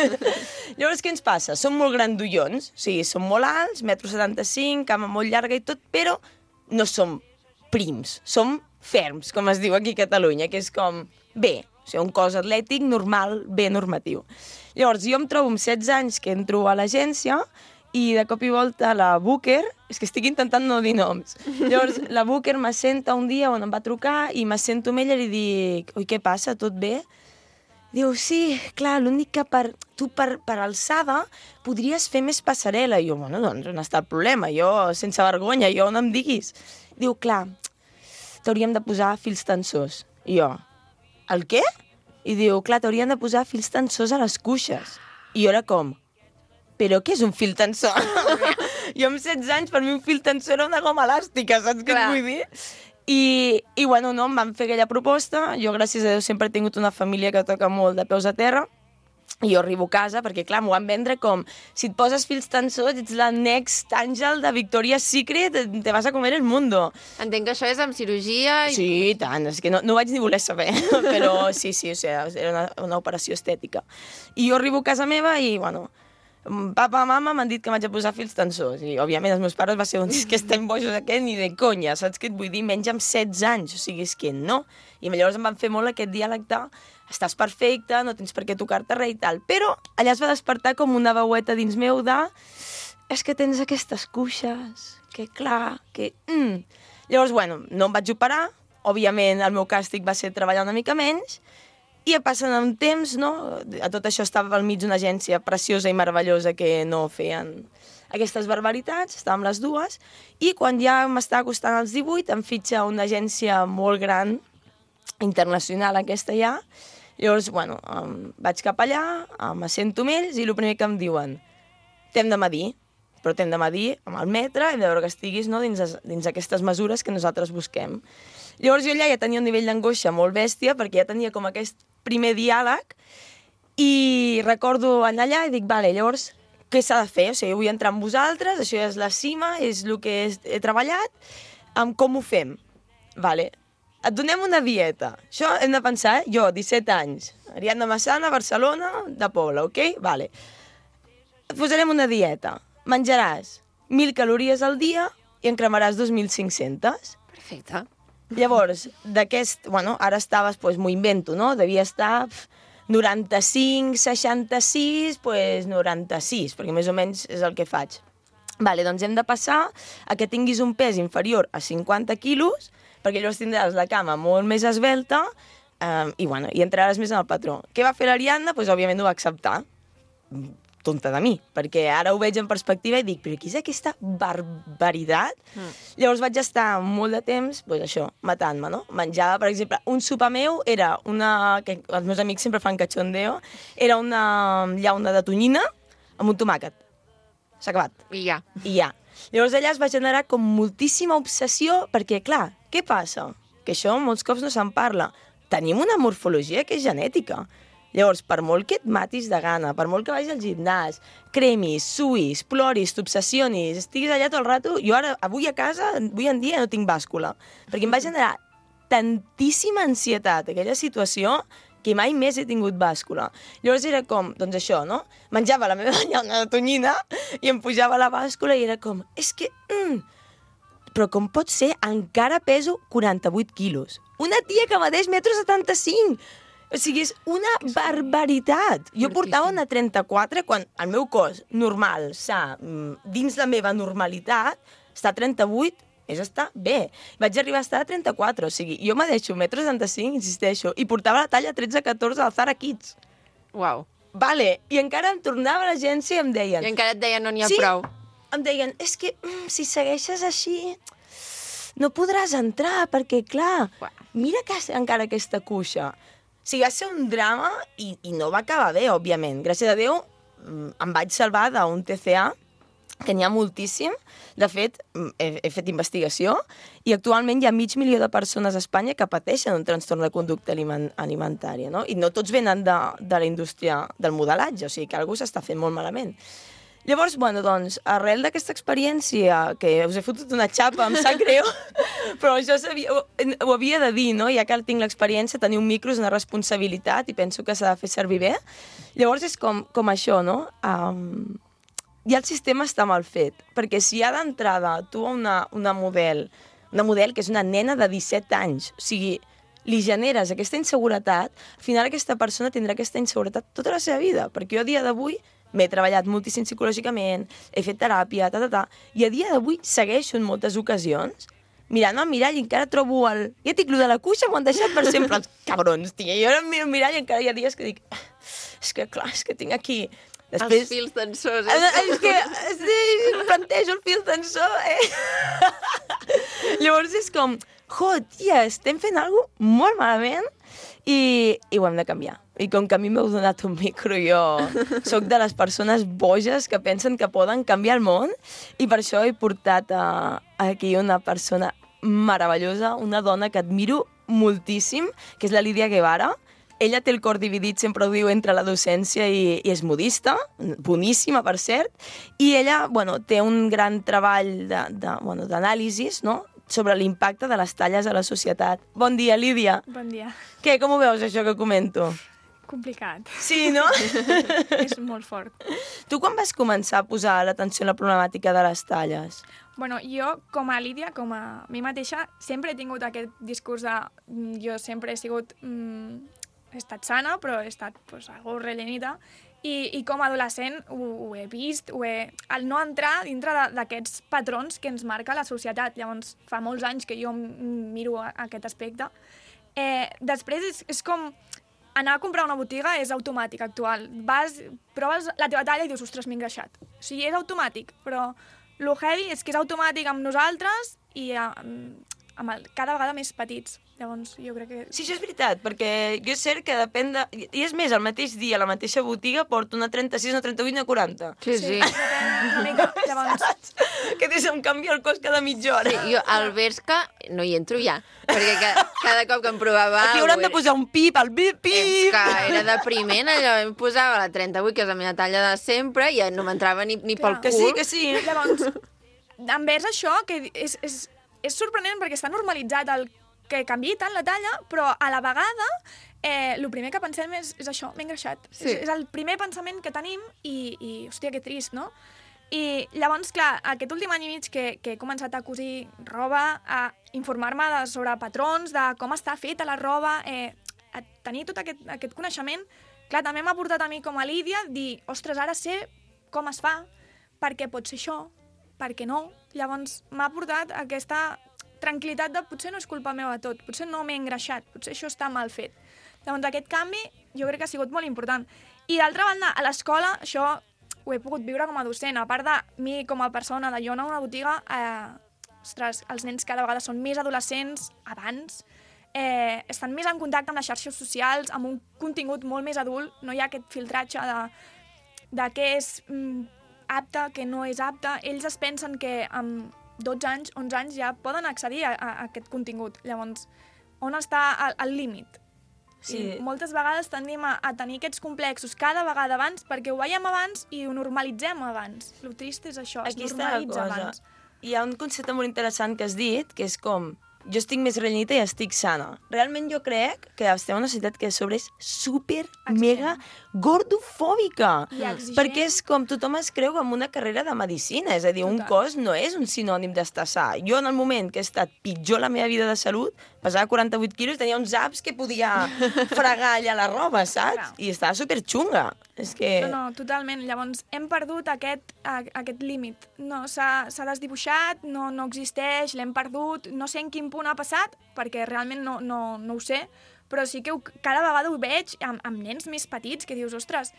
S11: Llavors, què ens passa? Som molt grandullons, o sigui, som molt alts, metro setanta-cinc, cama molt llarga i tot, però no som prims, som ferms, com es diu aquí a Catalunya, que és com bé, o sigui, un cos atlètic normal, bé normatiu. Llavors, jo em trobo amb setze anys que entro a l'agència i de cop i volta la Booker, és que estic intentant no dir noms, llavors la Booker m'assenta un dia on em va trucar i m'assento amb ella i li dic, oi, què passa, tot bé? Diu, sí, clar, l'únic que per, tu per, per alçada podries fer més passarel·la. I jo, bueno, doncs on està el problema? Jo, sense vergonya, jo on em diguis. Diu, clar, t'hauríem de posar fils tensors. I jo, el què? I diu, clar, t'haurien de posar fils tensors a les cuixes. I jo era com, però què és un fil tensor? Jo amb setze anys, per mi un fil tensor era una goma elàstica, saps què et vull dir? I, i bueno, no, em van fer aquella proposta. Jo, gràcies a Déu, sempre he tingut una família que toca molt de peus a terra. I jo arribo a casa, perquè clar, m'ho van vendre com si et poses fils tensors, ets la next àngel de Victoria's Secret, te vas a comer el mundo.
S10: Entenc que això és amb cirurgia i...
S11: Sí, i tant, és que no, no vaig ni voler saber, però sí, sí, o sigui, era una, una operació estètica. I jo arribo a casa meva i, bueno, papa, mama m'han dit que m'haig de posar fils tensors. I, òbviament, els meus pares va ser un és que estem bojos aquest, ni de conya, saps què et vull dir? Menys amb setze anys, o sigui, és que no. I llavors em van fer molt aquest diàleg de estàs perfecte, no tens per què tocar-te res i tal. Però allà es va despertar com una veueta dins meu de és que tens aquestes cuixes, que clar, que... Mm. Llavors, bueno, no em vaig operar, òbviament el meu càstig va ser treballar una mica menys, i passant un temps, no? A tot això estava al mig d'una agència preciosa i meravellosa que no feien aquestes barbaritats, estàvem les dues, i quan ja m'estava costant els divuit em fitxa una agència molt gran, internacional aquesta ja. Llavors, bueno, um, vaig cap allà, m'assento amb ells i el primer que em diuen t'hem de medir, però t'hem de medir amb el metre, hem de veure que estiguis, no, dins, dins aquestes mesures que nosaltres busquem. Llavors jo allà ja tenia un nivell d'angoixa molt bèstia perquè ja tenia com aquest primer diàleg i recordo anar allà i dic, vale, llavors què s'ha de fer? O sigui, jo vull entrar amb vosaltres, això és la cima, és el que he, he treballat, um, com ho fem? Vale, et donem una dieta. Això hem de pensar, eh? Jo, disset anys, Ariadna Massana, Barcelona, de Pobla, ok? Vale. Et posarem una dieta. Menjaràs mil calories al dia i en cremaràs dos mil cinc-centes.
S10: Perfecte.
S11: Llavors, d'aquest... Bueno, ara estaves, doncs, m'ho invento, no? Devia estar noranta-cinc, seixanta-sis, doncs noranta-sis, perquè més o menys és el que faig. Vale, doncs hem de passar a que tinguis un pes inferior a cinquanta quilos, perquè llavors tindràs la cama molt més esvelta eh, i, bueno, i entraràs més en el patró. Què va fer l'Ariadna? Doncs, òbviament, ho va acceptar. Tonta de mi, perquè ara ho veig en perspectiva i dic, però què és aquesta barbaritat? Mm. Llavors vaig estar molt de temps, doncs això, matant-me, no? Menjava, per exemple, un sopar meu era una, que els meus amics sempre fan cachondeo, era una llauna de tonyina amb un tomàquet. S'ha acabat.
S10: I ja.
S11: I ja. Llavors allà es va generar com moltíssima obsessió, perquè, clar, què passa? Que això molts cops no se'n parla. Tenim una morfologia que és genètica. Llavors, per molt que et matis de gana, per molt que vagis al gimnàs, cremis, suïs, ploris, t'obsessionis, estiguis allà tot el rato, jo ara, avui a casa, avui en dia, no tinc bàscula. Perquè em va generar tantíssima ansietat aquella situació que mai més he tingut bàscula. Llavors era com, doncs això, no? Menjava la meva llauna de tonyina i em pujava a la bàscula i era com, és que... Mm, però com pot ser, encara peso quaranta-vuit quilos. Una tia que medeix metro setanta-cinc. O sigui, és una barbaritat. Jo portava una trenta-quatre quan el meu cos normal, sa, dins la meva normalitat, està a trenta-vuit, és estar bé. Vaig arribar a estar a trenta-quatre, o sigui, jo medeixo metro setanta-cinc, insisteixo, i portava la talla tretze catorze al Zara Kids.
S10: Uau.
S11: Vale, i encara em tornava a l'agència i em deien...
S10: I encara et deien no n'hi ha
S11: sí,
S10: prou.
S11: Em deien, és que mm, si segueixes així no podràs entrar, perquè clar, mira que encara aquesta cuixa. O sigui, va ser un drama i, i no va acabar bé, òbviament. Gràcies a Déu em vaig salvar d'un T C A, que n'hi ha moltíssim. De fet, he, he fet investigació i actualment hi ha mig milió de persones a Espanya que pateixen un trastorn de conducta aliment, alimentària, no? I no tots venen de, de la indústria del modelatge, o sigui que algú s'està fent molt malament. Llavors, bueno, doncs, arrel d'aquesta experiència, que us he fotut una xapa, em sap greu, però això sabia, ho, ho havia de dir, no? Ja que tinc l'experiència, tenir un micro és una responsabilitat i penso que s'ha de fer servir bé. Llavors és com, com això, no? Um, ja el sistema està mal fet, perquè si ja d'entrada tu a una, una model, una model que és una nena de disset anys, o sigui, li generes aquesta inseguretat, al final aquesta persona tindrà aquesta inseguretat tota la seva vida, perquè jo a dia d'avui m'he treballat moltíssim psicològicament, he fet teràpia, ta, ta, ta, i a dia d'avui segueixo en moltes ocasions mirant al mirall i encara trobo el... Ja dic, lo de la cuixa m'ho han deixat per sempre, els cabrons, tia. Jo ara em miro al mirall i encara hi ha dies que dic... És que, clar, és que tinc aquí...
S10: Després... Els fils tensors. Eh?
S11: És que sí, plantejo el fil tensor, eh? Llavors és com... Jo, tia, estem fent alguna cosa molt malament i, i ho hem de canviar. I com que a mi m'heu donat un micro, jo sóc de les persones boges que pensen que poden canviar el món i per això he portat a, aquí una persona meravellosa, una dona que admiro moltíssim, que és la Lídia Guevara. Ella té el cor dividit, sempre ho diu, entre la docència i, i és modista, boníssima, per cert, i ella, bueno, té un gran treball de, de, bueno, d'anàlisis, no?, sobre l'impacte de les talles a la societat. Bon dia, Lídia.
S12: Bon dia.
S11: Què, com ho veus, això que comento?
S12: Complicat.
S11: Sí, no?
S12: És molt fort.
S11: Tu quan vas començar a posar l'atenció en la problemàtica de les talles?
S12: Bueno, jo, com a Lídia, com a mi mateixa, sempre he tingut aquest discurs de... Jo sempre he sigut... Mm, he estat sana, però he estat pues, algo rellenita. I, i com a adolescent ho, ho he vist, ho he... el no entrar dintre d'aquests patrons que ens marca la societat. Llavors, fa molts anys que jo miro aquest aspecte. Eh, després és, és com anar a comprar una botiga és automàtic, actual. Vas, proves la teva talla i dius, ostres, m'he engreixat. O sigui, és automàtic, però el heavy és que és automàtic amb nosaltres i amb, amb el, cada vegada més petits. Llavors, jo crec que...
S11: Sí, això és veritat, perquè jo és cert que depèn de... I és més, el mateix dia, a la mateixa botiga, porto una trenta-sis, una trenta-vuit, una quaranta.
S10: Sí, sí.
S12: sí. Una mica, llavors...
S11: Que des em canvia el cos cada mitja hora.
S10: Sí, jo al Bershka no hi entro ja, perquè cada, cada cop que em provava...
S11: Aquí hauran de posar un pip, el bip, pip!
S10: És que era depriment, allò, em posava la trenta-vuit, que és la meva talla de sempre, i no m'entrava ni, ni pel cul.
S11: Que sí, que sí.
S12: Llavors, envers això, que és, és, és sorprenent perquè està normalitzat el que canviï tant la talla, però a la vegada eh, el primer que pensem és, és això, m'he engreixat. Sí. És, és el primer pensament que tenim i, i hòstia, que trist, no? I llavors, clar, aquest últim any i mig que, que he començat a cosir roba, a informar-me sobre patrons, de com està feta la roba, eh, a tenir tot aquest, aquest coneixement, clar, també m'ha portat a mi com a Lídia dir, ostres, ara sé com es fa, per què pot ser això, per què no? Llavors m'ha portat aquesta tranquil·litat de potser no és culpa meva tot, potser no m'he engreixat, potser això està mal fet. Llavors aquest canvi jo crec que ha sigut molt important. I d'altra banda, a l'escola això ho he pogut viure com a docent, a part de mi com a persona, de jo anar a una botiga, eh, ostres, els nens cada vegada són més adolescents abans, eh, estan més en contacte amb les xarxes socials, amb un contingut molt més adult, no hi ha aquest filtratge de, de què és mm, apte, què no és apte. Ells es pensen que amb dotze anys, onze anys ja poden accedir a, a, a aquest contingut. Llavors, on està el, el límit? Sí. I moltes vegades tendim a, a tenir aquests complexos cada vegada abans perquè ho veiem abans i ho normalitzem abans. El trist és això,
S11: Aquí
S12: es normalitza abans.
S11: Hi ha un concepte molt interessant que has dit, que és com jo estic més rellenita i estic sana. Realment jo crec que estem en una societat que a sobre és super, mega gordofòbica. Perquè és com tothom es creu en una carrera de medicina. És a dir, un cos no és un sinònim d'estar sa. Jo, en el moment que he estat pitjor la meva vida de salut, pesava quaranta-vuit quilos, tenia uns abs que podia fregar allà la roba, saps? I estava superxunga. És que...
S12: No, no, totalment. Llavors, hem perdut aquest, a, aquest límit. No, s'ha desdibuixat, no, no existeix, l'hem perdut, no sé en quin punt ha passat, perquè realment no, no, no ho sé, però sí que ho, cada vegada ho veig amb, amb nens més petits, que dius, ostres,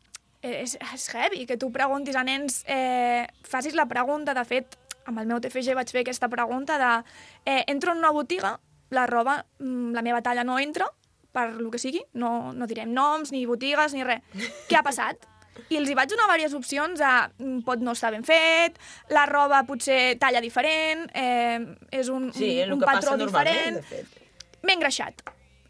S12: és, és heavy, que tu preguntis a nens, eh, facis la pregunta, de fet, amb el meu T F G vaig fer aquesta pregunta de, eh, entro en una botiga, la roba, la meva talla no entra, per lo que sigui, no, no direm noms, ni botigues, ni res. Què ha passat? I els hi vaig donar diverses opcions a pot no estar ben fet, la roba potser talla diferent, eh, és un, sí, un, un patró diferent. M'he engreixat.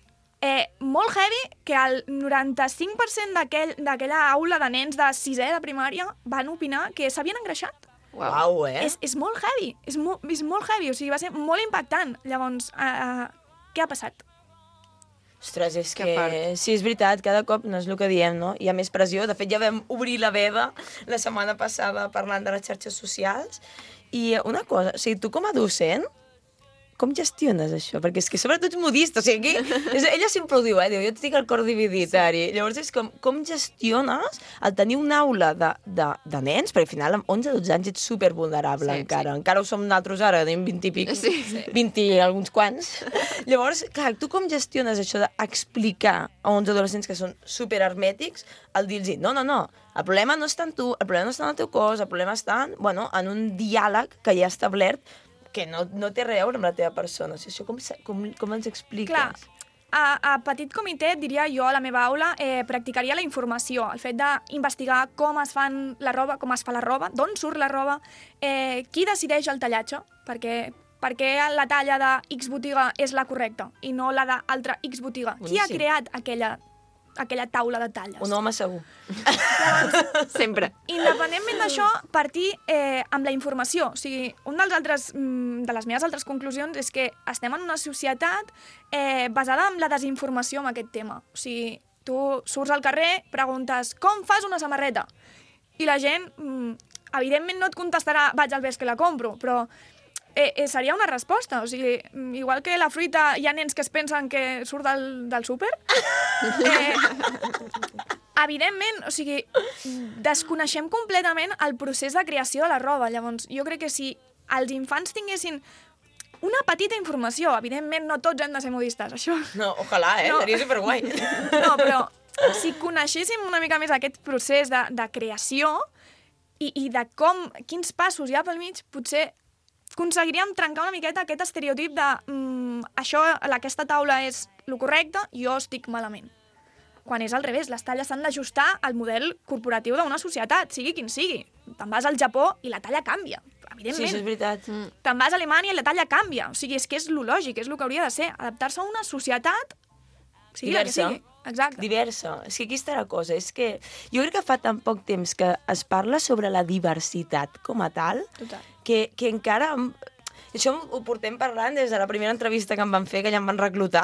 S12: Eh, molt heavy que el noranta-cinc per cent d'aquella aquell, aula de nens de sisè de primària van opinar que s'havien engreixat.
S11: Uau, eh?
S12: És, és molt heavy, és, mo, és molt heavy, o sigui, va ser molt impactant. Llavors, uh, uh, què ha passat?
S11: Ostres, és que, que sí, és veritat, cada cop no és el que diem, no? Hi ha més pressió. De fet, ja vam obrir la veda la setmana passada parlant de les xarxes socials. I una cosa, o sigui, tu com a docent, com gestiones això? Perquè és que sobretot ets modista, o sigui, aquí, és, ella sempre ho diu, eh? Diu, jo tinc el cor dividit, Ari. Llavors és com, com gestiones el tenir una aula de, de, de nens, perquè al final amb onze o dotze anys ets supervulnerable sí, encara. Sí. Encara ho som nosaltres ara, tenim vint i pic, sí, sí. vint i alguns quants. Llavors, clar, tu com gestiones això d'explicar a uns adolescents que són superhermètics el dir-los, no, no, no, el problema no està en tu, el problema no està en el teu cos, el problema està en, bueno, en un diàleg que ja ha establert que no, no té res a veure amb la teva persona. O sigui, això com, com, com ens expliques?
S12: Clar, a, a petit comitè, diria jo, a la meva aula, eh, practicaria la informació, el fet d'investigar com es fan la roba, com es fa la roba, d'on surt la roba, eh, qui decideix el tallatge, perquè, perquè la talla de X botiga és la correcta i no la d'altra X botiga. Boníssim. Qui ha creat aquella aquella taula de talles?
S11: Un home segur.
S12: Llavors,
S10: sempre.
S12: Independentment d'això, partir eh, amb la informació. O sigui, una dels altres, de les meves altres conclusions és que estem en una societat eh, basada en la desinformació amb aquest tema. O sigui, tu surts al carrer, preguntes com fas una samarreta? I la gent, mm, evidentment no et contestarà vaig al Best que la compro, però Eh, eh, seria una resposta, o sigui, igual que la fruita hi ha nens que es pensen que surt del, del súper, eh, evidentment, o sigui, desconeixem completament el procés de creació de la roba. Llavors, jo crec que si els infants tinguessin una petita informació, evidentment no tots hem de ser modistes, això...
S11: No, ojalà, eh? No. Seria superguai.
S12: No, però si coneixéssim una mica més aquest procés de, de creació i, i de com, quins passos hi ha pel mig, potser aconseguiríem trencar una miqueta aquest estereotip de mm, això, aquesta taula és el correcte, jo estic malament. Quan és al revés, les talles s'han d'ajustar al model corporatiu d'una societat, sigui quin sigui. Te'n vas al Japó i la talla canvia, evidentment.
S11: Sí, això és veritat. Mm.
S12: Te'n vas a Alemanya i la talla canvia. O sigui, és que és lo lògic, és el que hauria de ser, adaptar-se a una societat sigui la que sigui. Exacte.
S11: Diversa. És que aquí està la cosa. És que jo crec que fa tan poc temps que es parla sobre la diversitat com a tal,
S12: Total.
S11: que, que encara... Això ho portem parlant des de la primera entrevista que em van fer, que ja em van reclutar.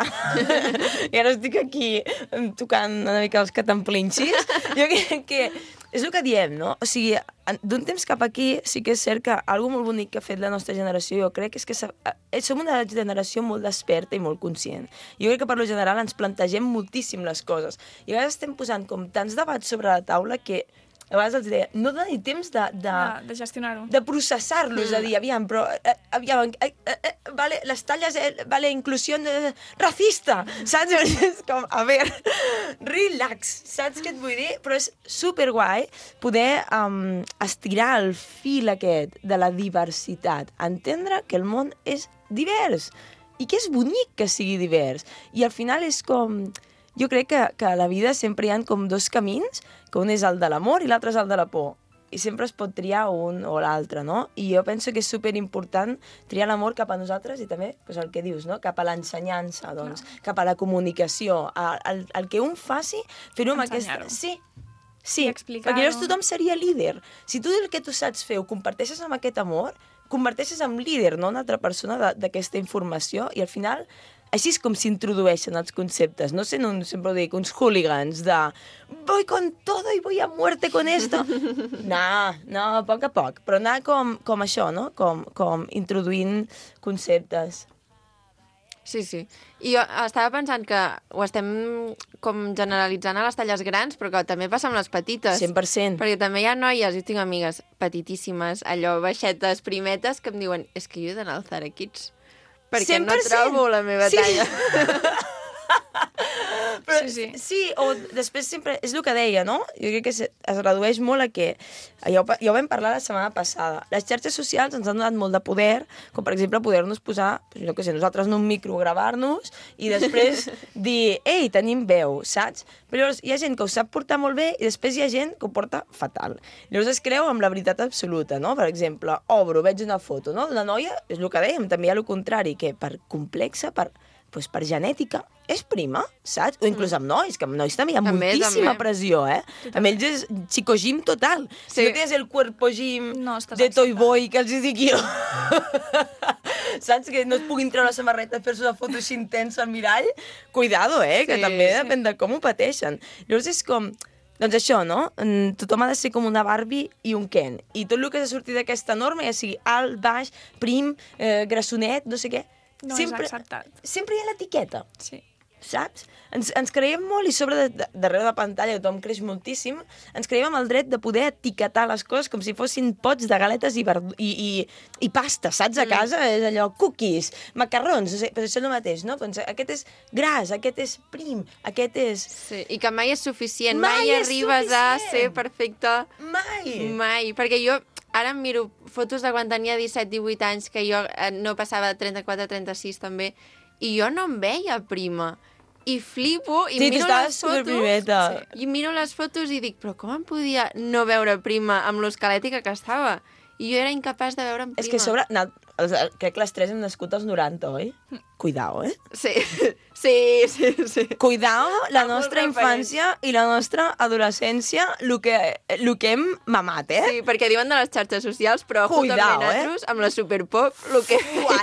S11: I ara estic aquí tocant una mica els catamplínxis. Jo crec que és el que diem, no? O sigui, d'un temps cap aquí sí que és cert que algo molt bonic que ha fet la nostra generació, jo crec, és que som una generació molt desperta i molt conscient. Jo crec que per lo general ens plantegem moltíssim les coses. I a vegades estem posant com tants debats sobre la taula que a vegades els deia, no dona ni temps de... De,
S12: de gestionar-ho.
S11: De processar-lo, és a dir, aviam, però... Eh, aviam, eh, eh, vale, les talles, eh, vale, inclusió eh, racista, saps? És com, a veure, relax, saps què et vull dir? Però és superguai poder um, estirar el fil aquest de la diversitat, entendre que el món és divers i que és bonic que sigui divers. I al final és com... Jo crec que, que a la vida sempre hi ha com dos camins, que un és el de l'amor i l'altre és el de la por. I sempre es pot triar un o l'altre, no? I jo penso que és superimportant triar l'amor cap a nosaltres i també pues, el que dius, no? Cap a l'ensenyança, doncs, no. Cap a la comunicació, a, el, el que un faci, fer-ho amb aquesta... Sí, sí, perquè llavors tothom seria líder. Si tu el que tu saps fer ho comparteixes amb aquest amor, converteixes en líder, no?, una altra persona d'aquesta informació, i al final així és com s'introdueixen els conceptes. No sent, un, sempre ho dic, uns hooligans de voy con todo y voy a muerte con esto. No, no, a poc a poc. Però anar com, com això, no? Com, com introduint conceptes.
S10: Sí, sí. I jo estava pensant que ho estem com generalitzant a les talles grans, però que també passa amb les petites.
S11: cent per cent.
S10: Perquè també hi ha noies, jo tinc amigues petitíssimes, allò baixetes, primetes, que em diuen, és que jo he d'anar al Zara Kids perquè cent per cent. No trobo la meva
S11: sí.
S10: talla.
S11: Però, sí, sí. sí, o després sempre... És el que deia, no? Jo crec que es, es redueix molt a que... Ja ho, ja ho vam parlar la setmana passada. Les xarxes socials ens han donat molt de poder, com per exemple poder-nos posar, jo què sé, nosaltres en un micro gravar-nos i després dir, ei, tenim veu, saps? Però llavors hi ha gent que ho sap portar molt bé i després hi ha gent que ho porta fatal. Llavors es creu amb la veritat absoluta, no? Per exemple, obro, veig una foto, no? La noia, és el que dèiem, també hi ha el contrari, que per complexa, per... Pues per genètica, és prima, saps? O inclús amb nois, que amb nois també hi ha també, moltíssima també. pressió, eh? Total. Amb ells és chico gym total. Sí. Si no tens el cuerpo gym no, de Toy Boy, que els dic jo. Saps? Que no es puguin treure la samarreta, fer-se una foto així intensa al mirall. Cuidado, eh? Que sí, també sí. depèn de com ho pateixen. Llavors és com... Doncs això, no? Tothom ha de ser com una Barbie i un Ken. I tot el que s'ha sortit d'aquesta norma, ja sigui alt, baix, prim, eh, grassonet, no sé què,
S12: no
S11: sempre,
S12: és acceptat.
S11: Sempre hi ha l'etiqueta.
S12: Sí.
S11: Saps? Ens, ens creiem molt i sobre de, de, darrere de la pantalla tothom creix moltíssim, ens creiem amb el dret de poder etiquetar les coses com si fossin pots de galetes i, i, i, i pasta, saps? A casa mm. és allò, cookies, macarrons, no sé, però això és el mateix, no? Doncs aquest és gras, aquest és prim, aquest és...
S10: Sí, i que mai és suficient, mai, mai arribes suficient. a ser perfecta.
S11: Mai!
S10: Mai, perquè jo... Ara em miro fotos de quan tenia disset divuit anys, que jo no passava de trenta-quatre trenta-sis també, i jo no em veia prima. I flipo, i
S11: sí,
S10: miro les fotos... Sí, I miro les fotos i dic, però com em podia no veure prima amb l'esquelètica que estava? I jo era incapaç de veure'm prima.
S11: És que sobre... No, crec que les tres hem nascut als noranta, oi? Cuidao, eh?
S10: Sí, sí, sí. sí.
S11: Cuidao la nostra infància i la nostra adolescència, el que, el que hem mamat, eh?
S10: Sí, perquè diuen de les xarxes socials, però
S11: Cuidao,
S10: també nosaltres, eh? amb la Superpop, el que...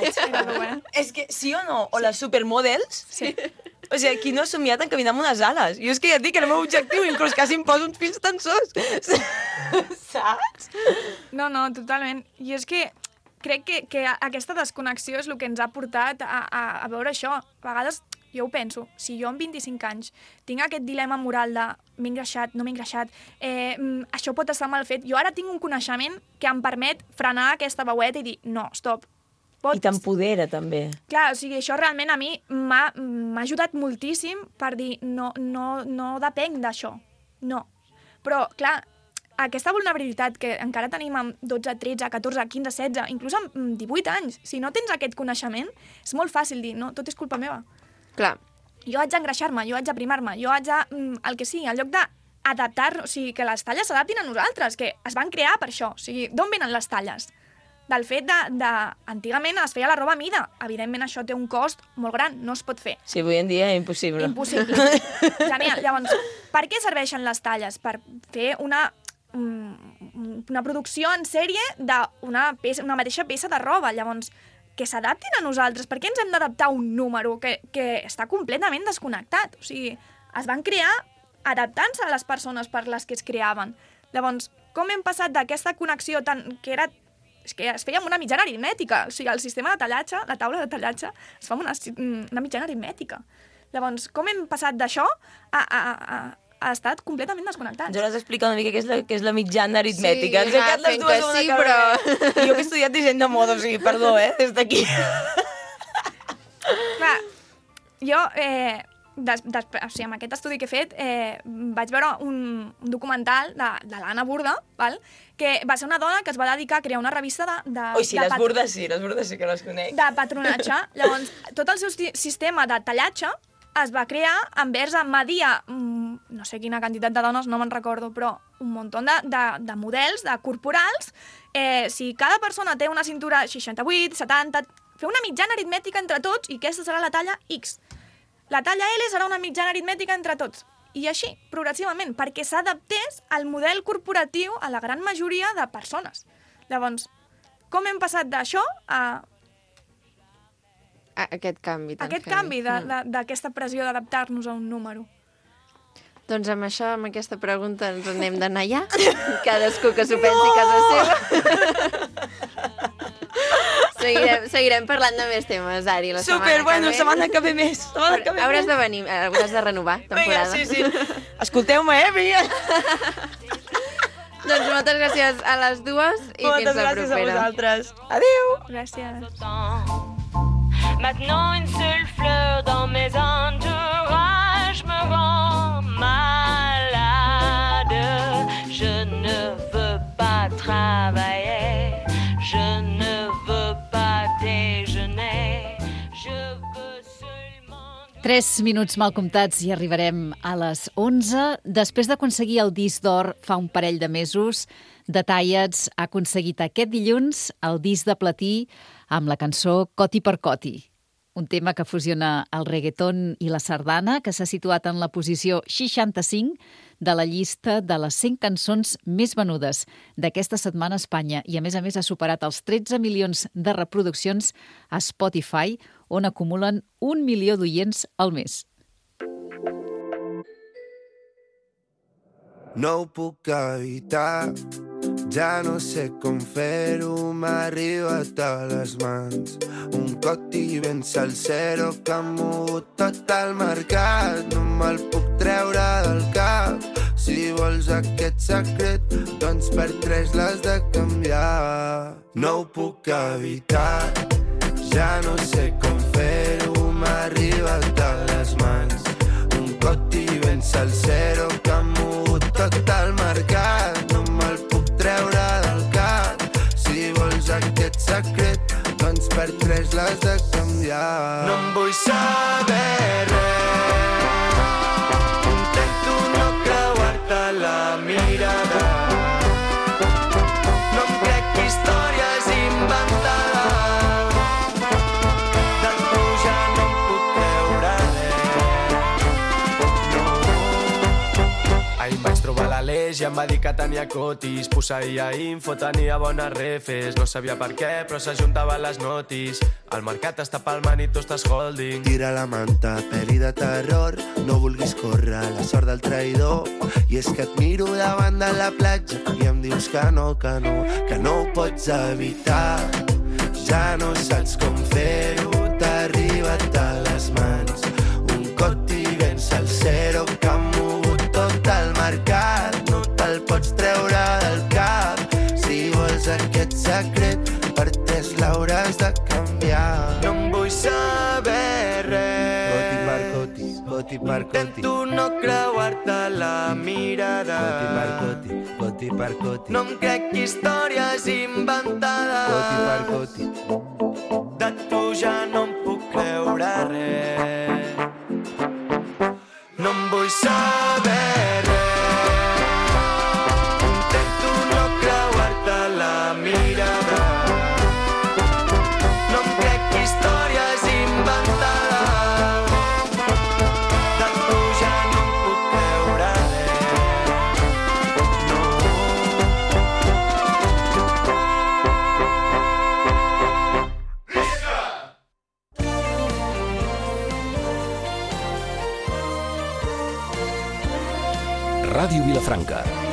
S11: És que sí o no? O les supermodels? Sí. O sigui, qui no ha somiat en caminar amb unes ales? Jo és que ja et dic que el meu objectiu, inclús quasi em poso uns fils tensors. Saps?
S12: No, no, totalment. I és que crec que, que aquesta desconnexió és el que ens ha portat a, a, a veure això. A vegades jo ho penso, si jo amb vint-i-cinc anys tinc aquest dilema moral de m'he engreixat, no m'he engreixat, eh, això pot estar mal fet, jo ara tinc un coneixement que em permet frenar aquesta veueta i dir, no, stop.
S11: Pots... I t'empodera, també.
S12: Clar, o sigui, això realment a mi m'ha ajudat moltíssim per dir, no, no, no depenc d'això, no. Però, clar, aquesta vulnerabilitat que encara tenim amb dotze, tretze, catorze, quinze, setze, inclús amb divuit anys, si no tens aquest coneixement, és molt fàcil dir, no, tot és culpa meva.
S10: Clar.
S12: Jo haig d'engreixar-me, jo haig d'aprimar-me, jo haig de... el que sigui, en lloc d'adaptar, o sigui, que les talles s'adaptin a nosaltres, que es van crear per això. O sigui, d'on venen les talles? Del fet de, de... Antigament es feia la roba a mida. Evidentment, això té un cost molt gran, no es pot fer.
S11: Sí, avui en dia és impossible.
S12: Impossible. Genial. Llavors, per què serveixen les talles? Per fer una... una producció en sèrie d'una peça, una mateixa peça de roba. Llavors, que s'adaptin a nosaltres. Per què ens hem d'adaptar a un número que, que està completament desconnectat? O sigui, es van crear adaptant-se a les persones per les que es creaven. Llavors, com hem passat d'aquesta connexió tan... que era... És que es feia amb una mitjana aritmètica. O sigui, el sistema de tallatge, la taula de tallatge, es fa amb una, una mitjana aritmètica. Llavors, com hem passat d'això a... a, a ha estat completament desconnectat.
S11: Ens hauràs d'explicar una mica què és la, què és la mitjana aritmètica.
S10: Sí, anar fent que sí, però...
S11: Jo que he estudiat disseny de moda, o sigui, perdó, eh, des d'aquí.
S12: Clar, jo, eh, des, des, o sigui, amb aquest estudi que he fet, eh, vaig veure un, un documental de, de l'Anna Burda, val? Que va ser una dona que es va dedicar a crear una revista de... de
S11: Ui, sí,
S12: de
S11: les
S12: pat...
S11: burdes sí, les burdes sí que les conec.
S12: De patronatge. Llavors, tot el seu sistema de tallatge es va crear envers a media, no sé quina quantitat de dones, no me'n recordo, però un munt de, de, de models, de corporals. Eh, si cada persona té una cintura seixanta-vuit, setanta, fer una mitjana aritmètica entre tots i aquesta serà la talla X. La talla L serà una mitjana aritmètica entre tots. I així, progressivament, perquè s'adaptés al model corporatiu a la gran majoria de persones. Llavors, com hem passat d'això a...
S10: a aquest canvi tan
S12: Aquest
S10: heavy.
S12: canvi d'aquesta pressió d'adaptar-nos a un número.
S10: Doncs amb això, amb aquesta pregunta, ens anem d'anar ja. Cadascú que s'ho pensi no! casa seva. seguirem, seguirem parlant de més temes, Ari, la
S11: Super,
S10: setmana
S11: bueno,
S10: que ve.
S11: setmana que ve més. Setmana que ve
S10: hauràs
S11: més.
S10: de venir, hauràs de renovar temporada.
S11: Vinga, sí, sí. Escolteu-me, eh, vinga.
S10: Doncs moltes gràcies a les dues i
S11: moltes
S10: fins la
S11: gràcies
S10: propera.
S11: a vosaltres. Adéu.
S12: Gràcies.
S9: Maintenant une seule fleur dans mes entourages me rend malade. Je ne veux pas travailler, je ne veux pas déjeuner, je veux seulement...
S2: Tres minuts mal comptats i arribarem a les onze. Després d'aconseguir el disc d'or fa un parell de mesos, The Tallets ha aconseguit aquest dilluns el disc de platí amb la cançó Coti per Coti, un tema que fusiona el reggaeton i la sardana, que s'ha situat en la posició seixanta-cinc de la llista de les cent cançons més venudes d'aquesta setmana a Espanya i, a més a més, ha superat els tretze milions de reproduccions a Spotify, on acumulen un milió d'oients al mes.
S13: No ho puc evitar, ja no sé com fer-ho, m'ha arribat a les mans. Un coti ben salsero que ha mogut tot el mercat. No me'l puc treure del cap. Si vols aquest secret, doncs per tres l'has de canviar. No ho puc evitar, ja no sé com fer-ho, m'ha arribat a les mans. Un coti ben salsero que ha mogut tot el mercat. No me'l puc treure del cap. Si vols aquest secret, doncs per tres l'has de canviar. No em vull saber res, intento no creuar-te la mirada. No em crec històries inventades, de tu ja no em puc creure res. No. Ahir em vaig trobar l'Aleix i em va dir que tenia cotis, posseïa info, tenia bones refes, no sabia per què, però s'ajuntaven les notis. El mercat està palmant i tu estàs holding. Tira la manta, pel·li de terror, no vulguis córrer la sort del traïdor. I és que et miro davant de la platja i em dius que no, que no, que no ho pots evitar. Ja no saps com fer-ho, t'ha arribat a les mans. Un coti ben salsero que ha mogut tot el mercat. No te'l pots treure del cap. Si vols aquest secret, per tres l'hauràs de canviar. No em vull saber res, coti per coti, coti per coti. Intento no creuar-te la mirada. Coti per coti, coti per coti. No em crec històries inventades. Coti per coti. De tu ja no em puc creure res. No em vull saber res, intento no creuar-te la mirada. No em crec històries inventades, de tu ja no em puc creure res.
S7: Ràdio Vilafranca,